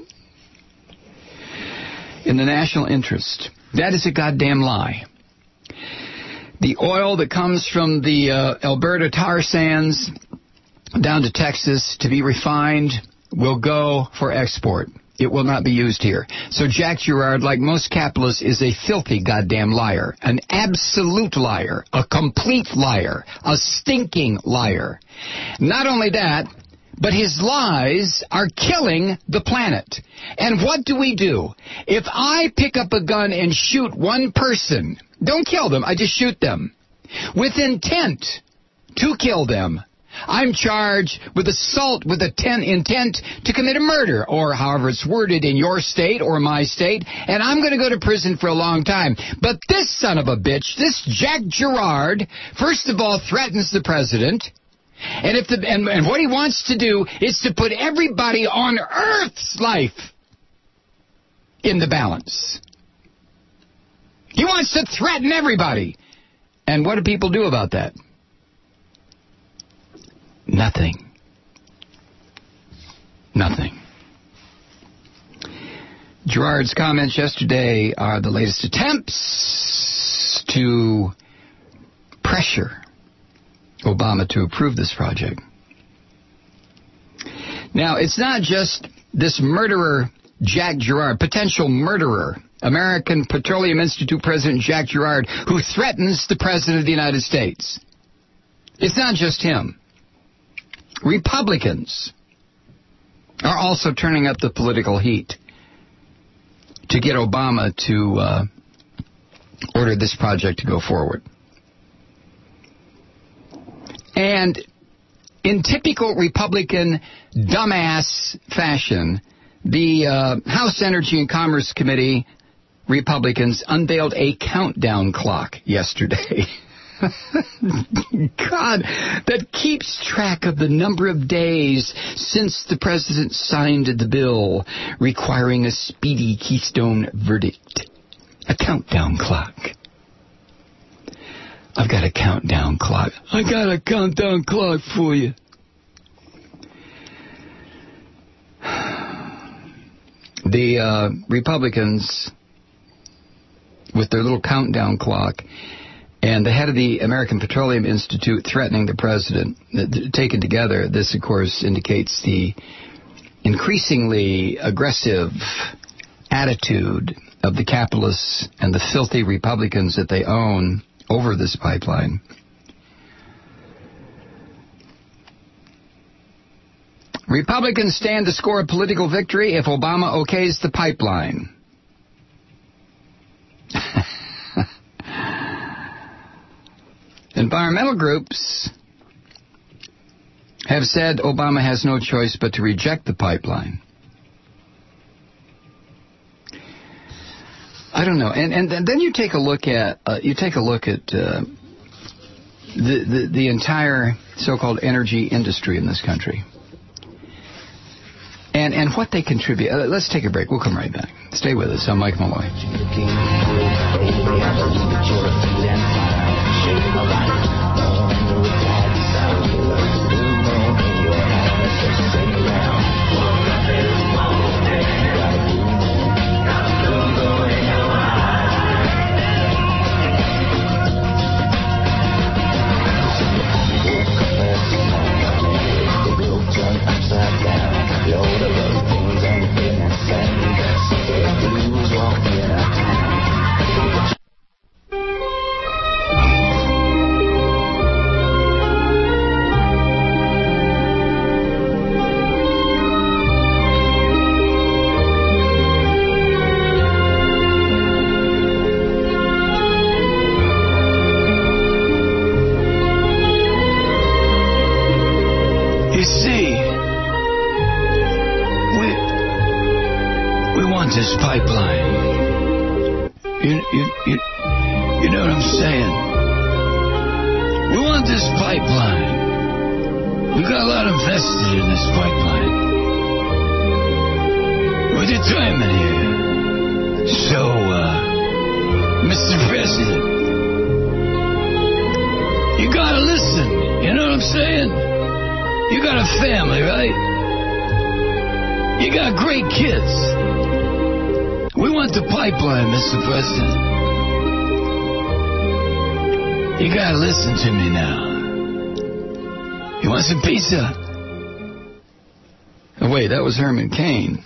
In the national interest. That is a goddamn lie. The oil that comes from the uh, Alberta tar sands down to Texas to be refined will go for export. It will not be used here. So Jack Gerard, like most capitalists, is a filthy goddamn liar. An absolute liar. A complete liar. A stinking liar. Not only that, But his lies are killing the planet. And what do we do? If I pick up a gun and shoot one person, don't kill them, I just shoot them, with intent to kill them, I'm charged with assault with a ten intent to commit a murder, or however it's worded in your state or my state, and I'm going to go to prison for a long time. But this son of a bitch, this Jack Gerard, first of all threatens the president, and if the and, and what he wants to do is to put everybody on Earth's life in the balance. He wants to threaten everybody. And what do people do about that? Nothing. Nothing. Gerard's comments yesterday are the latest attempts to pressure Obama to approve this project. Now, it's not just this murderer, Jack Gerard, potential murderer, American Petroleum Institute President Jack Gerard, who threatens the President of the United States. It's not just him. Republicans are also turning up the political heat to get Obama to uh, order this project to go forward. And in typical Republican dumbass fashion, the uh, House Energy and Commerce Committee Republicans unveiled a countdown clock yesterday. God, that keeps track of the number of days since the president signed the bill requiring a speedy Keystone verdict. A countdown clock. I've got a countdown clock. I got a countdown clock for you. The uh, Republicans, with their little countdown clock, and the head of the American Petroleum Institute threatening the president, taken together, this, of course, indicates the increasingly aggressive attitude of the capitalists and the filthy Republicans that they own over this pipeline. Republicans stand to score a political victory if Obama okays the pipeline. Environmental groups have said Obama has no choice but to reject the pipeline. I don't know, and and then you take a look at uh, you take a look at uh, the, the the entire so-called energy industry in this country, and and what they contribute. Uh, let's take a break. We'll come right back. Stay with us. I'm Mike Malloy. This pipeline. You, you, you, you know what I'm saying? We want this pipeline. We've got a lot invested in this pipeline. We're determined here. So, uh, Mister President, you gotta listen. You know what I'm saying? You got a family, right? You got great kids. We want the pipeline, Mister President. You gotta listen to me now. You want some pizza? Oh, wait, that was Herman Cain.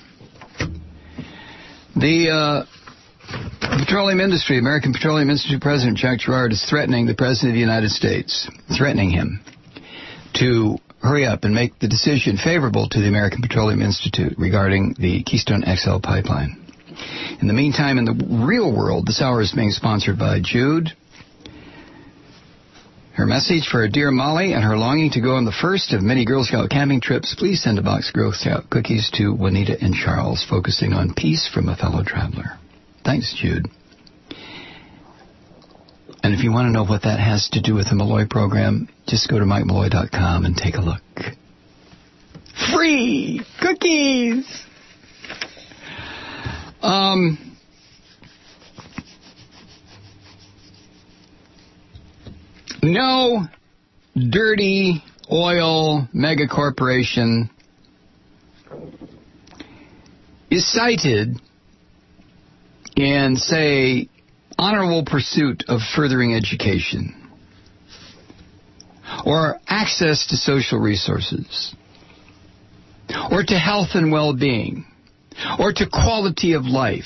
The uh, petroleum industry, American Petroleum Institute President Jack Gerard is threatening the President of the United States, threatening him to hurry up and make the decision favorable to the American Petroleum Institute regarding the Keystone X L pipeline. In the meantime, in the real world, this hour is being sponsored by Jude. Her message for dear Molly and her longing to go on the first of many Girl Scout camping trips. Please send a box of Girl Scout cookies to Juanita and Charles, focusing on peace from a fellow traveler. Thanks, Jude. And if you want to know what that has to do with the Malloy program, just go to mike malloy dot com and take a look. Free cookies! Um... No dirty oil mega corporation is cited in, say, honorable pursuit of furthering education or access to social resources or to health and well-being or to quality of life.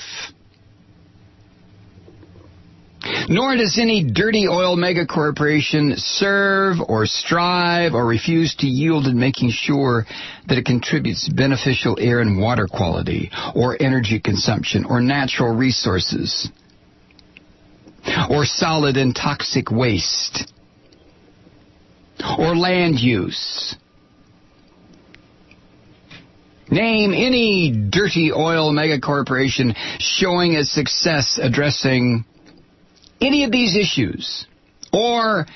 Nor does any dirty oil mega corporation serve or strive or refuse to yield in making sure that it contributes beneficial air and water quality or energy consumption or natural resources or solid and toxic waste or land use. Name any dirty oil mega corporation showing a success addressing any of these issues, or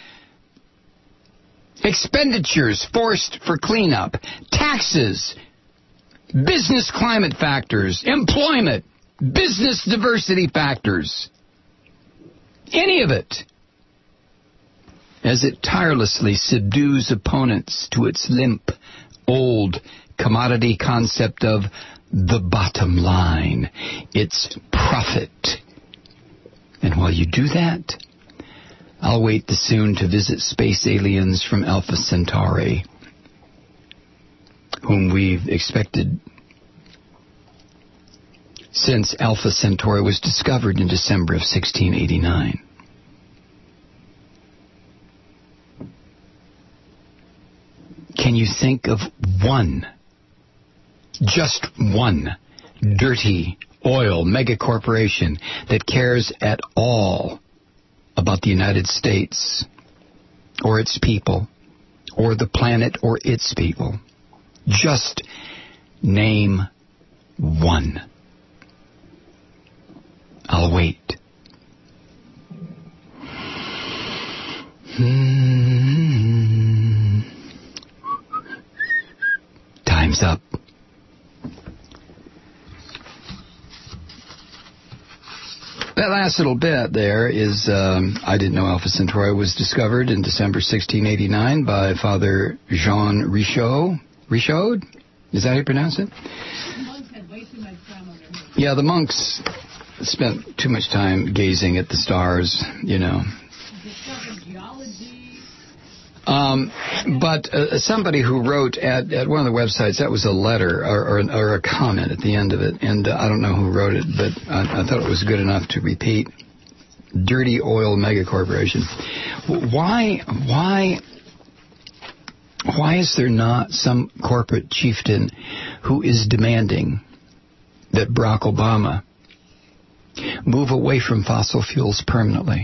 expenditures forced for cleanup, taxes, business climate factors, employment, business diversity factors, any of it, as it tirelessly subdues opponents to its limp, old commodity concept of the bottom line, its profit. And while you do that, I'll wait the soon to visit space aliens from Alpha Centauri, whom we've expected since Alpha Centauri was discovered in December of sixteen eighty-nine. Can you think of one, just one, dirty oil mega corporation that cares at all about the United States or its people or the planet or its people? Just name one. I'll wait. Hmm. Time's up. That last little bit there is, um, I didn't know Alpha Centauri was discovered in December sixteen eighty-nine by Father Jean Richaud. Richaud? Is that how you pronounce it? The monks had way too much time on their hands. Yeah, the monks spent too much time gazing at the stars, you know. Discovered geology. Um, but uh, somebody who wrote at, at one of the websites, that was a letter or, or, or a comment at the end of it, and uh, I don't know who wrote it, but I, I thought it was good enough to repeat. Dirty oil mega corporation. Why, why, why is there not some corporate chieftain who is demanding that Barack Obama move away from fossil fuels permanently?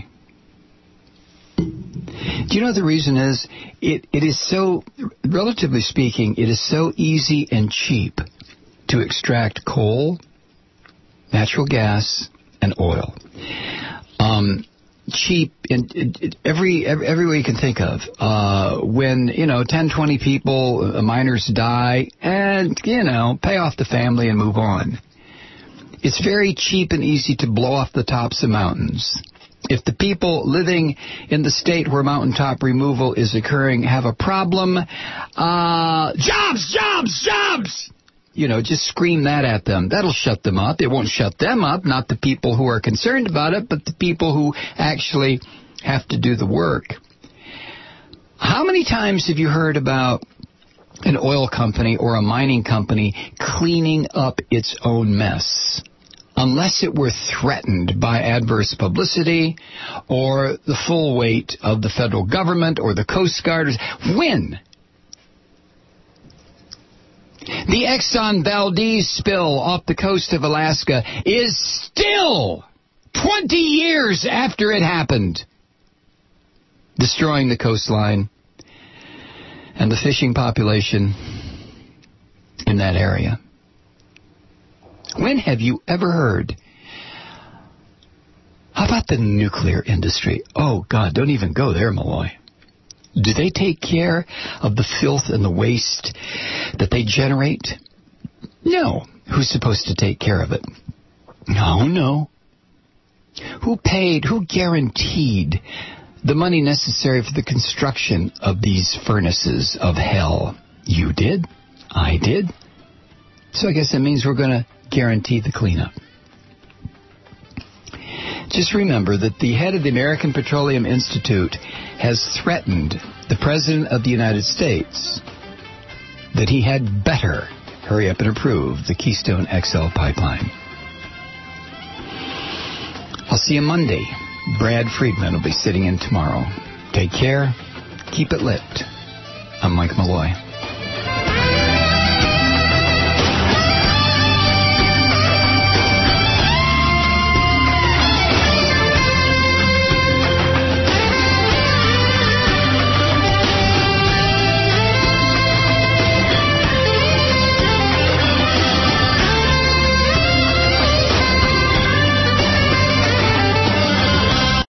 Do you know the reason is? It, it is so, relatively speaking, it is so easy and cheap to extract coal, natural gas, and oil. Um, cheap in, in, in every, every every way you can think of. Uh, when, you know, ten, twenty people, uh, miners die, and, you know, pay off the family and move on. It's very cheap and easy to blow off the tops of mountains. If the people living in the state where mountaintop removal is occurring have a problem, uh, jobs, jobs, jobs! You know, just scream that at them. That'll shut them up. It won't shut them up, not the people who are concerned about it, but the people who actually have to do the work. How many times have you heard about an oil company or a mining company cleaning up its own mess? Unless it were threatened by adverse publicity or the full weight of the federal government or the Coast Guard. When? The Exxon Valdez spill off the coast of Alaska is still twenty years after it happened, destroying the coastline and the fishing population in that area. When have you ever heard? How about the nuclear industry? Oh, God, don't even go there, Malloy. Do they take care of the filth and the waste that they generate? No. Who's supposed to take care of it? No, no. Who paid, who guaranteed the money necessary for the construction of these furnaces of hell? You did. I did. So I guess that means we're going to guarantee the cleanup. Just remember that the head of the American Petroleum Institute has threatened the President of the United States that he had better hurry up and approve the Keystone X L pipeline. I'll see you Monday. Brad Friedman will be sitting in tomorrow. Take care. Keep it lit. I'm Mike Malloy.